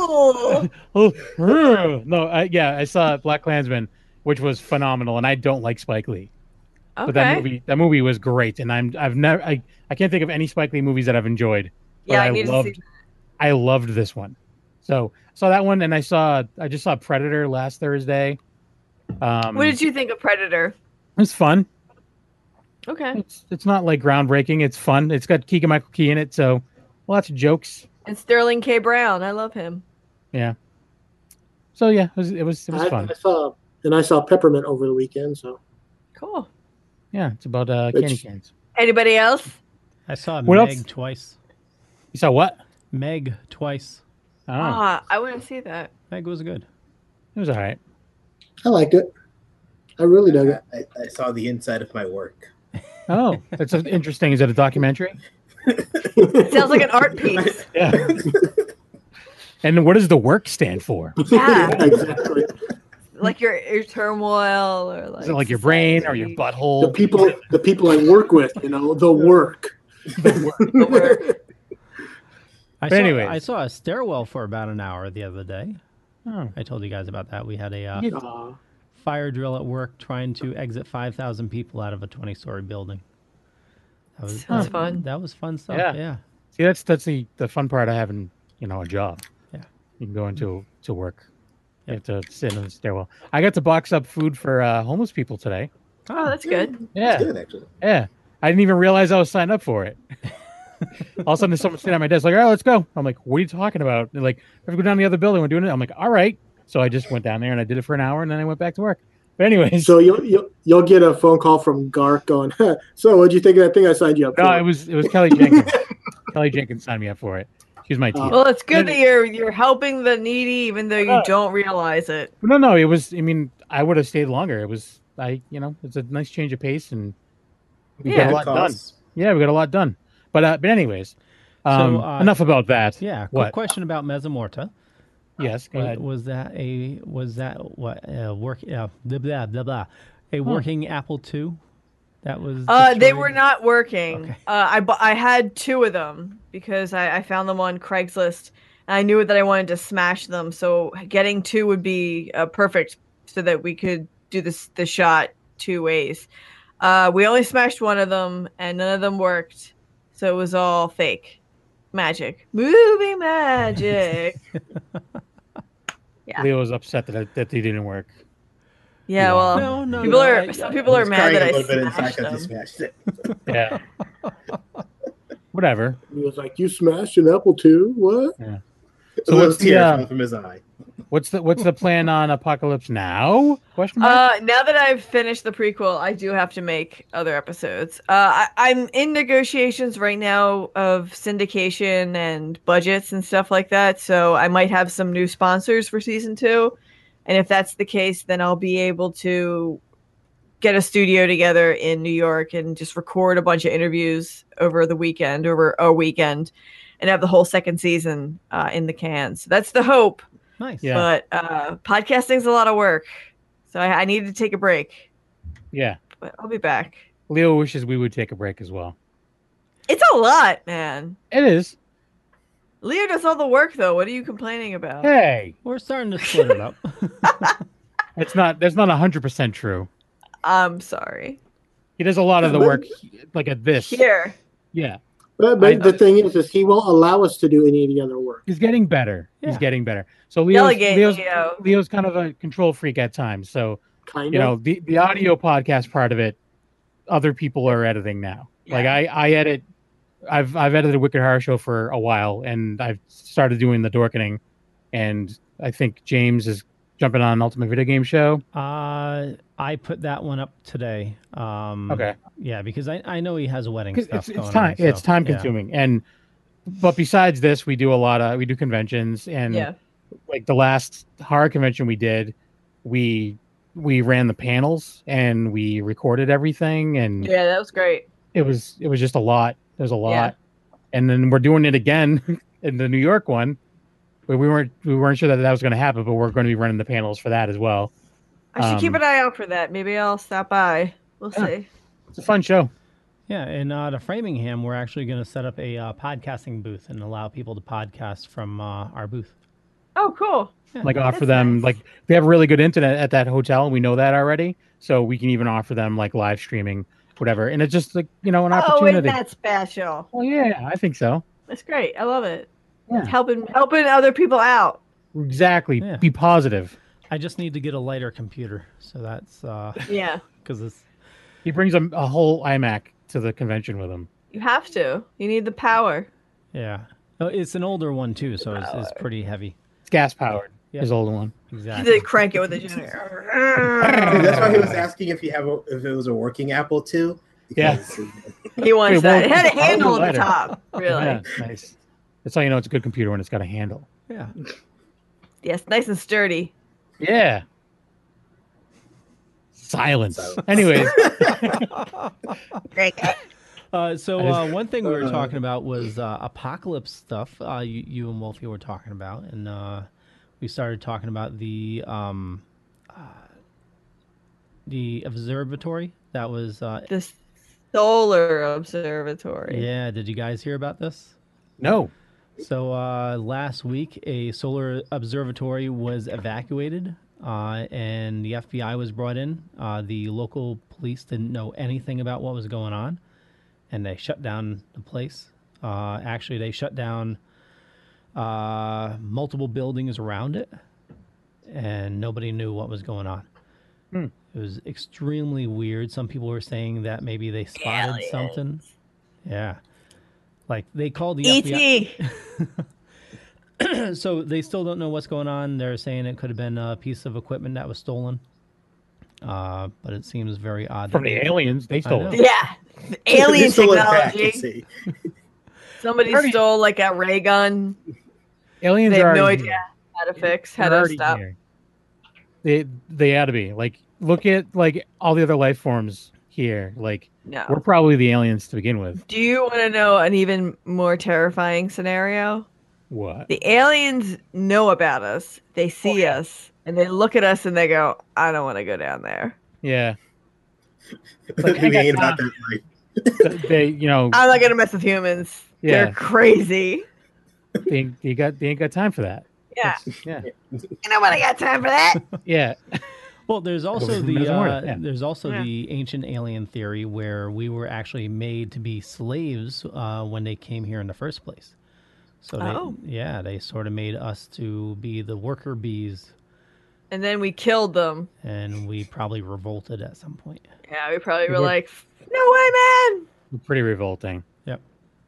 Black. No, I saw Black Klansman, which was phenomenal, and I don't like Spike Lee. Okay. But that movie was great, and I can't think of any Spike Lee movies that I've enjoyed. Yeah, I need to see. I loved this one. So I saw that one, and I just saw Predator last Thursday. What did you think of Predator? It was fun. Okay. It's not like groundbreaking. It's fun. It's got Keegan-Michael Key in it, so lots of jokes. And Sterling K. Brown. I love him. Yeah. So yeah, it was fun. I saw Peppermint over the weekend. So. Cool. Yeah, it's about candy canes. Anybody else? I saw What Meg else? twice. You saw what? Meg twice. Oh. I want to see that. Meg was good. It was all right. I liked it. I really dug it. I saw the inside of my work. Oh, that's interesting. Is it a documentary? It sounds like an art piece. Yeah. And what does the work stand for? Yeah. Exactly. Like your turmoil, or like. Is it like your brain or your butthole? The people I work with, the work. The work. I saw a stairwell for about an hour the other day. Oh. I told you guys about that. We had a fire drill at work trying to exit 5,000 people out of a 20-story building. That was fun. That was fun stuff. Yeah. See, that's the fun part of having a job. Yeah. You can go into work. You have to sit in the stairwell. I got to box up food for homeless people today. Oh, that's good. Yeah. That's good, actually. Yeah. I didn't even realize I was signed up for it. All of a sudden, there's someone sitting at my desk like, all right, let's go. I'm like, what are you talking about? They're like, let's go down the other building. We're doing it. I'm like, all right. So I just went down there and I did it for an hour and then I went back to work. But anyways. So you'll get a phone call from Garth going, so what'd you think of that thing I signed you up for? No, it was Kelly Jenkins. Kelly Jenkins signed me up for it. She's my team. Well, it's good that you're helping the needy even though you don't realize it. No, it was, I would have stayed longer. It was, it's a nice change of pace and we got a lot done. Yeah, we got a lot done. But anyways, enough about that. Yeah. What? Quick question about Mezzamorta. Yes, go ahead. Was that a working Apple II? That was. They were not working. Okay. I had 2 of them because I found them on Craigslist and I knew that I wanted to smash them. So getting 2 would be perfect so that we could do the shot 2 ways. We only smashed 1 of them and none of them worked. So it was all fake magic, movie magic. Yeah. Leo was upset that they didn't work. Yeah, well, No, people no, are some people are He's mad crying that a I little bit inside smashed because he them. smashed it. Yeah. Whatever. He was like, "You smashed an apple too? What?" Yeah. So what's the tear fell from his eye. what's the plan on Apocalypse Now? Question mark? Now that I've finished the prequel, I do have to make other episodes. I'm in negotiations right now of syndication and budgets and stuff like that, so I might have some new sponsors for season 2. And if that's the case, then I'll be able to get a studio together in New York and just record a bunch of interviews over a weekend, and have the whole second season in the can. So that's the hope. Nice. Yeah. But podcasting's a lot of work. So I need to take a break. Yeah. But I'll be back. Leo wishes we would take a break as well. It's a lot, man. It is. Leo does all the work, though. What are you complaining about? Hey. We're starting to split it up. That's not 100% true. I'm sorry. He does a lot of the work like at this. Here. Yeah. But the thing is he won't allow us to do any of the other work. He's getting better. Yeah. He's getting better. So Delegate, Leo. Leo's kind of a control freak at times. So Kind you of. know, the audio podcast part of it, other people are editing now. Yeah. Like I edit. I've edited Wicked Horror Show for a while, and I've started doing the Dorkening, and I think James is jumping on Ultimate Video Game Show. I put that one up today. Okay. Yeah, because I know he has wedding 'Cause stuff it's going time. on. So, It's time yeah. consuming, but besides this, we do conventions, and Yeah. like the last horror convention we did, we ran the panels and we recorded everything, and Yeah, that was great. it was just a lot. There's a lot, Yeah. and then we're doing it again in the New York one. But we weren't sure that was going to happen, but we're going to be running the panels for that as well. I should keep an eye out for that. Maybe I'll stop by. We'll see. It's a fun show. Yeah, in the Framingham, we're actually going to set up a podcasting booth and allow people to podcast from our booth. Oh, cool. Like offer That's them nice. like they have really good internet at that hotel. We know that already, so we can even offer them like live streaming, whatever. And it's just like an Oh, opportunity. isn't that special? Well, yeah, I think so. That's great. I love it. Yeah. Helping other people out. Exactly. Yeah. Be positive. I just need to get a lighter computer, so that's Yeah. because it's He brings a whole iMac to the convention with him. You have to. You need the power. yeah. Oh, it's an older one too, so it's pretty heavy. It's gas powered. Yeah. His older one. You Exactly. did crank it with a generator. That's why he was asking if if it was a working Apple II. Yeah. Because, He wants Wait, that. It had a well, handle I'll at do the later. top. Really. Yeah, nice. That's how you know it's a good computer when it's got a handle. Yeah. Yes, nice and sturdy. Yeah. Silence. Silence. Anyways, Great. One thing we were talking about was apocalypse stuff. You and Wolfie were talking about, and we started talking about the observatory that was. The solar observatory. Yeah, did you guys hear about this? no. So last week, a solar observatory was evacuated, and the FBI was brought in. The local police didn't know anything about what was going on, and they shut down the place. Actually, they shut down multiple buildings around it, and nobody knew what was going on. It was extremely weird. Some people were saying that maybe they spotted something. Yeah. Like they called the E.T. FBI. So they still don't know what's going on. They're saying it could have been a piece of equipment that was stolen. But it seems very odd. From that the they- aliens, they stole know. it. Yeah. Alien They stole it back, technology. you see. Somebody Already- stole like a ray gun. Aliens They are have no already idea here. how to fix, how They're to already stop. here. They had to be. Like, look at like all the other life forms here. Like, No. we're probably the aliens to begin with. Do you want to know an even more terrifying scenario? What? The aliens know about us. They see us, and they look at us and they go, "I don't want to go down there. Yeah. Like, we ain't about that life. They, you know, I'm not gonna mess with humans. Yeah. They're crazy." they ain't got time for that. Yeah. Yeah. Nobody got time for that. Yeah. Well, there's also the Yeah. there's also Yeah. the ancient alien theory where we were actually made to be slaves when they came here in the first place. So Oh. they sort of made us to be the worker bees And then we killed them. And we probably revolted at some point. Yeah, we probably were like, no way, man. Pretty revolting. Yep.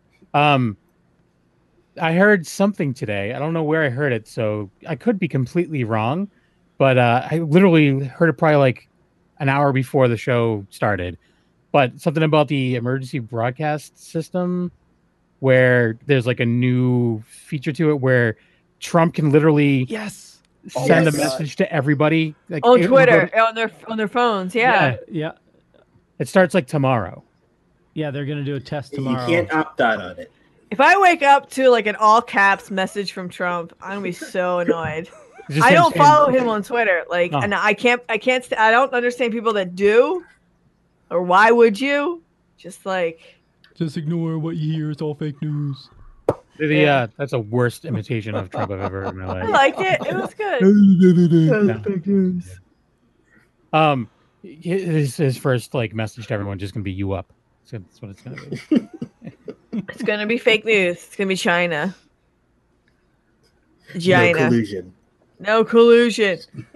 I heard something today. I don't know where I heard it, so I could be completely wrong. But I literally heard it probably like an hour before the show started. But something about the emergency broadcast system where there's like a new feature to it where Trump can literally send a message to everybody. Like, on Twitter, on their phones, yeah. It starts like tomorrow. Yeah, they're going to do a test tomorrow. You can't opt out on it. If I wake up to like an all caps message from Trump, I'm gonna be so annoyed. I don't follow him on Twitter, and I don't understand people that do, or why would you? Just ignore what you hear. It's all fake news. That's a worst imitation of Trump I've ever heard in my life. I liked it. It was good. His first message to everyone just gonna be "you up." So that's what it's gonna be. It's gonna be fake news. It's gonna be China. No collusion. No collusion.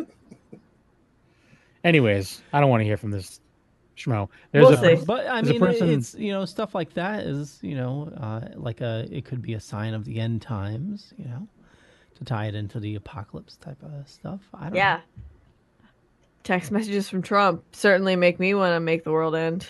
Anyways, I don't want to hear from this schmo. We'll see. But I mean, it's stuff like that is it could be a sign of the end times. To tie it into the apocalypse type of stuff. I don't know. Text messages from Trump certainly make me want to make the world end.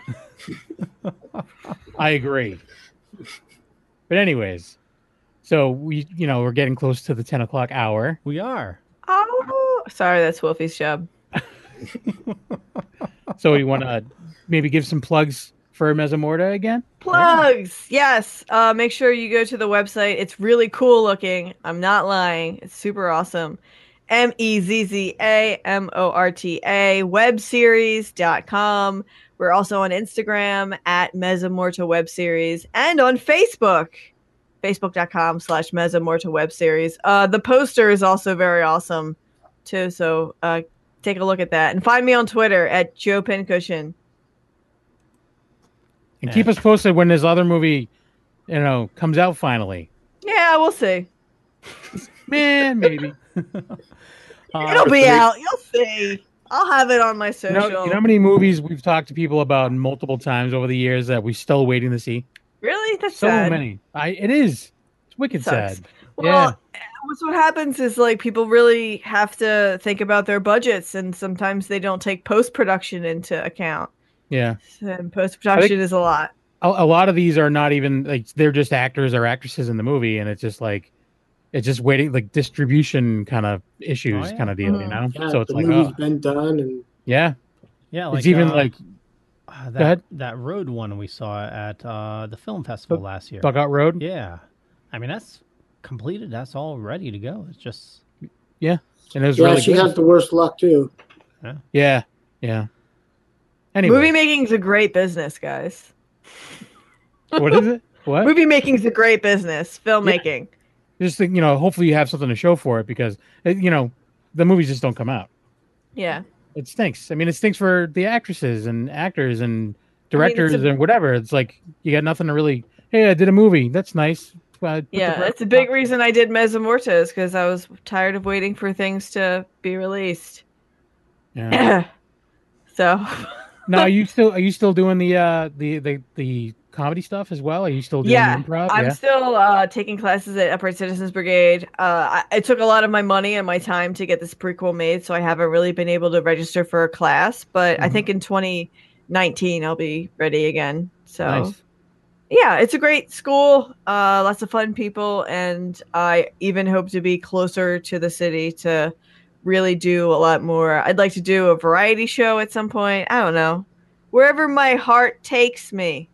I agree. But anyways, so we're getting close to the 10 o'clock hour. We are. Oh, sorry, that's Wolfie's job. So we want to maybe give some plugs for Mezzamorta again? Plugs! Yes. Make sure you go to the website. It's really cool looking. I'm not lying. It's super awesome. MEZZAMORTA webseries.com. We're also on Instagram at Mezzamorta Web Series and on Facebook, facebook.com/Mezzamorta Web Series. The poster is also very awesome too. So take a look at that and find me on Twitter at Joe Pincushion. And keep us posted when this other movie, comes out finally. Yeah, we'll see. Man, maybe. It'll be out. You'll see. I'll have it on my social. You know how many movies we've talked to people about multiple times over the years that we're still waiting to see? Really? That's so sad. Many. It is. It's wicked sad. Well, what happens is people really have to think about their budgets, and sometimes they don't take post-production into account. Yeah. And post-production is a lot. A lot of these are not even they're just actors or actresses in the movie, and it's just it's just waiting, distribution kind of issues, kind of deal, Yeah, so it's the movie's been done, and yeah, it's even that Road one we saw at the film festival last year. Bug Out Road. Yeah, I mean that's completed. That's all ready to go. It's just and it was really she has the worst luck too. Yeah. Anyway, movie making is a great business, guys. What is it? What? Movie making is a great business. Filmmaking. Yeah. Just think, hopefully you have something to show for it because, the movies just don't come out. Yeah. It stinks. I mean, it stinks for the actresses and actors and directors and whatever. It's you got nothing to really, hey, I did a movie. That's nice. That's a big reason I did Mezzamorta is because I was tired of waiting for things to be released. Yeah. So. Now, are you still doing the comedy stuff as well? Are you still doing improv? I'm still taking classes at Upright Citizens Brigade. It took a lot of my money and my time to get this prequel made, so I haven't really been able to register for a class. But I think in 2019 I'll be ready again. So, nice. Yeah, it's a great school. Lots of fun people, and I even hope to be closer to the city to really do a lot more. I'd like to do a variety show at some point. I don't know. Wherever my heart takes me.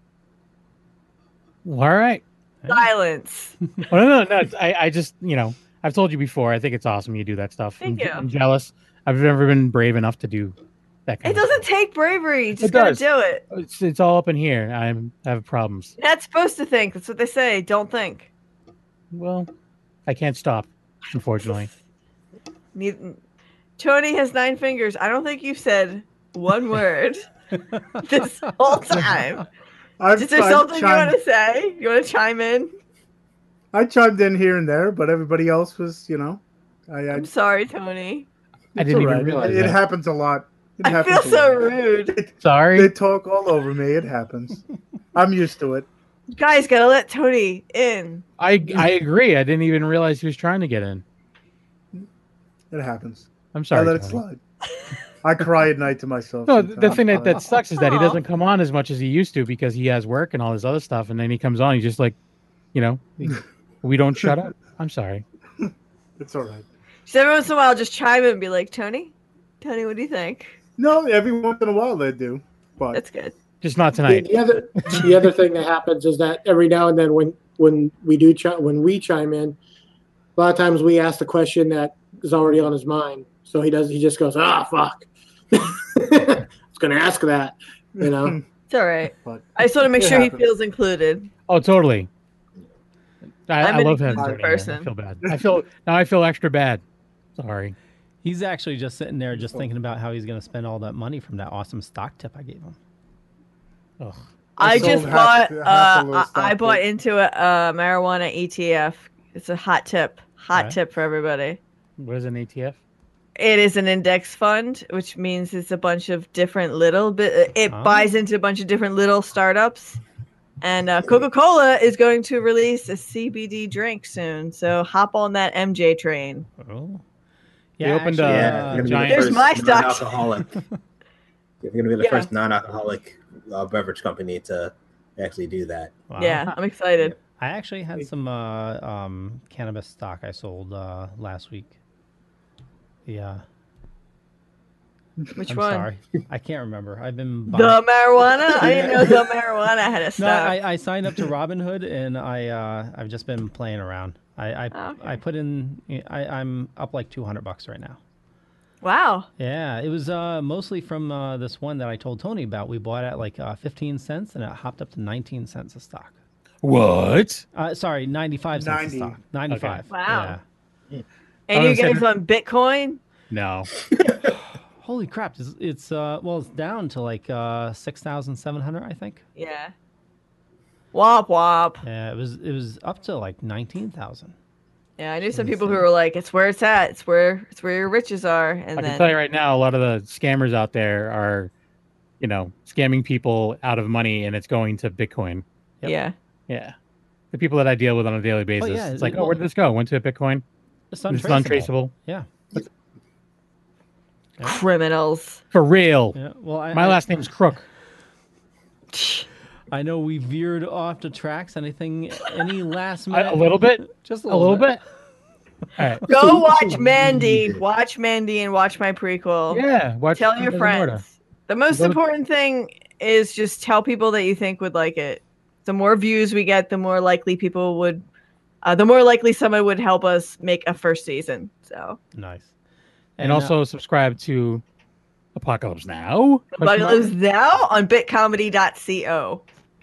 Well, all right. Silence. Well, no. I just, I've told you before. I think it's awesome you do that stuff. Thank you. I'm jealous. I've never been brave enough to do that kind of stuff. It doesn't take bravery. You just gotta do it. It's all up in here. I have problems. You're not supposed to think. That's what they say. Don't think. Well, I can't stop, unfortunately. Tony has 9 fingers. I don't think you've said one word this whole time. Is there something you want to say? You want to chime in? I chimed in here and there, but everybody else was, I'm sorry, Tony. I didn't even alright. realize It that. happens a lot. It I happens feel a so lot. rude. Sorry. They talk all over me. It happens. I'm used to it. Guys, gotta let Tony in. I agree. I didn't even realize he was trying to get in. It happens. I'm sorry, I let it Tony. slide. I cry at night to myself. No, sometimes. the thing that sucks is that he Aw. doesn't come on as much as he used to because he has work and all this other stuff, and then he comes on. He's just like, we don't shut up. I'm sorry. It's all right. So every once in a while, I'll just chime in and be like, Tony, what do you think? No, every once in a while they do, but That's good. Just not tonight. The other thing that happens is that every now and then when we chime in, a lot of times we ask the question that is already on his mind. So he just goes, fuck. I was gonna ask that, It's all right. But I just want to make it sure happens. he feels included. Oh, totally. I'm I an love him. inclusive person. I feel bad. I feel extra bad. Sorry. He's actually just sitting there just thinking about how he's going to spend all that money from that awesome stock tip I gave him. Ugh. I sold just half bought. the little I stock bought tip. into a marijuana ETF. It's a hot tip. Hot Okay. tip for everybody. What is an ATF? It is an index fund, which means it's a bunch of different it Oh. buys into a bunch of different little startups. And Coca-Cola is going to release a CBD drink soon, so hop on that MJ train. Oh. They opened actually, Yeah, you're gonna be giant- the There's first my stock. non-alcoholic. You're going to be the Yeah. first non-alcoholic beverage company to actually do that. wow. Yeah, I'm excited. I actually had some cannabis stock I sold last week. Yeah. Which I'm one? sorry. I can't remember. I've been The buying... marijuana? I didn't know the marijuana had a No, stock. I signed up to Robinhood and I've just been playing around. I put in I'm up like $200 right now. Wow. Yeah, it was mostly from this one that I told Tony about. We bought at like 15 cents and it hopped up to 19 cents a stock. What? Sorry, 95 cents a 90. stock. 95. Wow. Yeah. And you getting some Bitcoin? No. Holy crap! It's down to like 6,700, I think. Yeah. Wop wop. Yeah, it was up to like 19,000. Yeah, I knew some people who were like, "It's where it's at. It's where your riches are." And I then can tell you right now, a lot of the scammers out there are, scamming people out of money, and it's going to Bitcoin. Yep. yeah, Yeah. The people that I deal with on a daily basis, yeah, it's like, well- where did this go? Went to Bitcoin. It's It's untraceable. Yeah. criminals. For real. Yeah. Well, My last name's Crook. I know we veered off the tracks. Any last minute? A little bit. Just A little bit. All right. Go watch Mandy. Watch Mandy and watch my prequel. Yeah. Watch Tell your Mother friends. Morta. The most Go to- important thing is just tell people that you think would like it. The more views we get, the more likely people would. The more likely someone would help us make a first season. So. Nice. And also subscribe to Apocalypse Now. But it lives now on bitcomedy.co.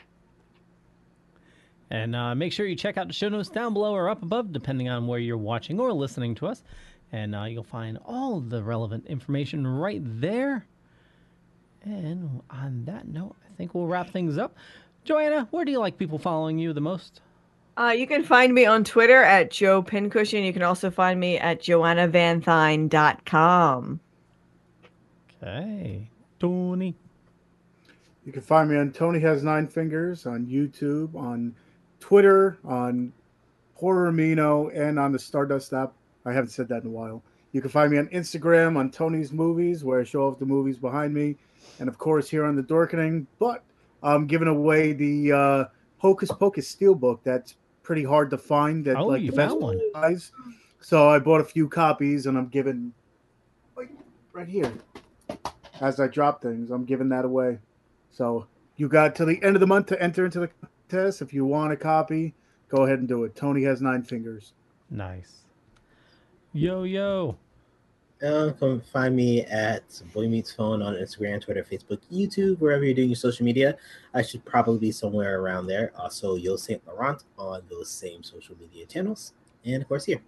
And make sure you check out the show notes down below or up above, depending on where you're watching or listening to us. And you'll find all the relevant information right there. And on that note, I think we'll wrap things up. Joanna, where do you like people following you the most? You can find me on Twitter at Joe Pincushion. You can also find me at JoannaVanThyne.com. Okay. Tony. You can find me on Tony Has Nine Fingers on YouTube, on Twitter, on Horror Amino, and on the Stardust app. I haven't said that in a while. You can find me on Instagram on Tony's Movies, where I show off the movies behind me, and of course here on the Dorkening. But I'm giving away the Hocus Pocus Steelbook. That's pretty hard to find at Oh, like you the best found one. price. So I bought a few copies, and I'm giving like right here as I drop things. I'm giving that away. So you got till the end of the month to enter into the contest. If you want a copy, go ahead and do it. Tony Has Nine Fingers. Nice. Yo. Come find me at Boy Meets Phone on Instagram, Twitter, Facebook, YouTube, wherever you're doing your social media. I should probably be somewhere around there. Also, Yo Saint Laurent on those same social media channels. And of course, here.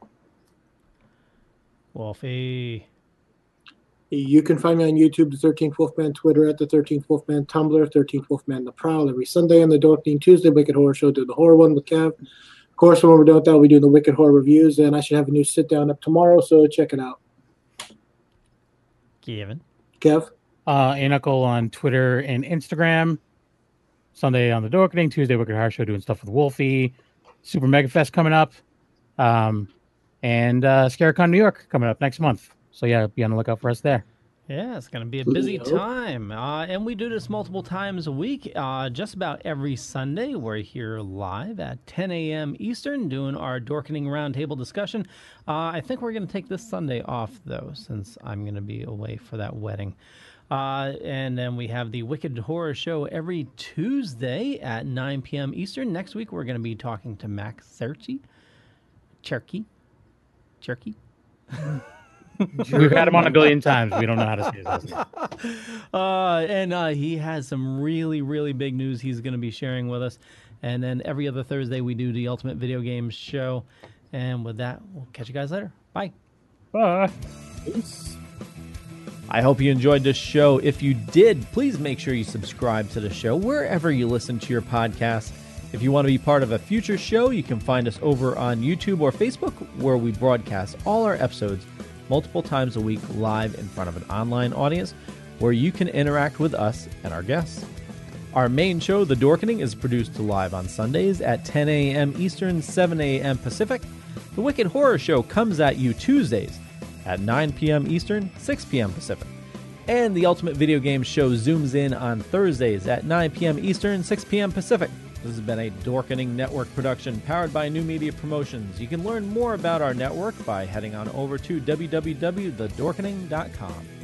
Wolfie. You can find me on YouTube, The 13th Wolfman, Twitter at The 13th Wolfman, Tumblr, 13th Wolfman, The Prowl, every Sunday on the Dorkening, Tuesday, Wicked Horror Show, do the horror one with Kev. Of course, when we're done with that, we do the Wicked Horror reviews, and I should have a new sit-down up tomorrow, so check it out. Kevin. Kev. Anacle on Twitter and Instagram. Sunday on the Dorkening, Tuesday Wicked Horror Show doing stuff with Wolfie. Super Mega Fest coming up. And ScareCon New York coming up next month. So yeah, be on the lookout for us there. Yeah, it's going to be a busy time. And we do this multiple times a week. Just about every Sunday, we're here live at 10 a.m. Eastern doing our Dorkening Roundtable discussion. I think we're going to take this Sunday off, though, since I'm going to be away for that wedding. And then we have the Wicked Horror Show every Tuesday at 9 p.m. Eastern. Next week, we're going to be talking to Max Cherky. We've had him on a billion times. We don't know how to say his name. And he has some really, really big news he's going to be sharing with us. And then every other Thursday, we do the Ultimate Video Games Show. And with that, we'll catch you guys later. Bye. Bye. Peace. I hope you enjoyed this show. If you did, please make sure you subscribe to the show wherever you listen to your podcasts. If you want to be part of a future show, you can find us over on YouTube or Facebook, where we broadcast all our episodes multiple times a week live in front of an online audience where you can interact with us and our guests. Our main show, The Dorkening, is produced live on Sundays at 10 a.m. Eastern, 7 a.m. Pacific. The Wicked Horror Show comes at you Tuesdays at 9 p.m. Eastern, 6 p.m. Pacific. And the Ultimate Video Games Show zooms in on Thursdays at 9 p.m. Eastern, 6 p.m. Pacific. This has been a Dorkening Network production powered by New Media Promotions. You can learn more about our network by heading on over to www.thedorkening.com.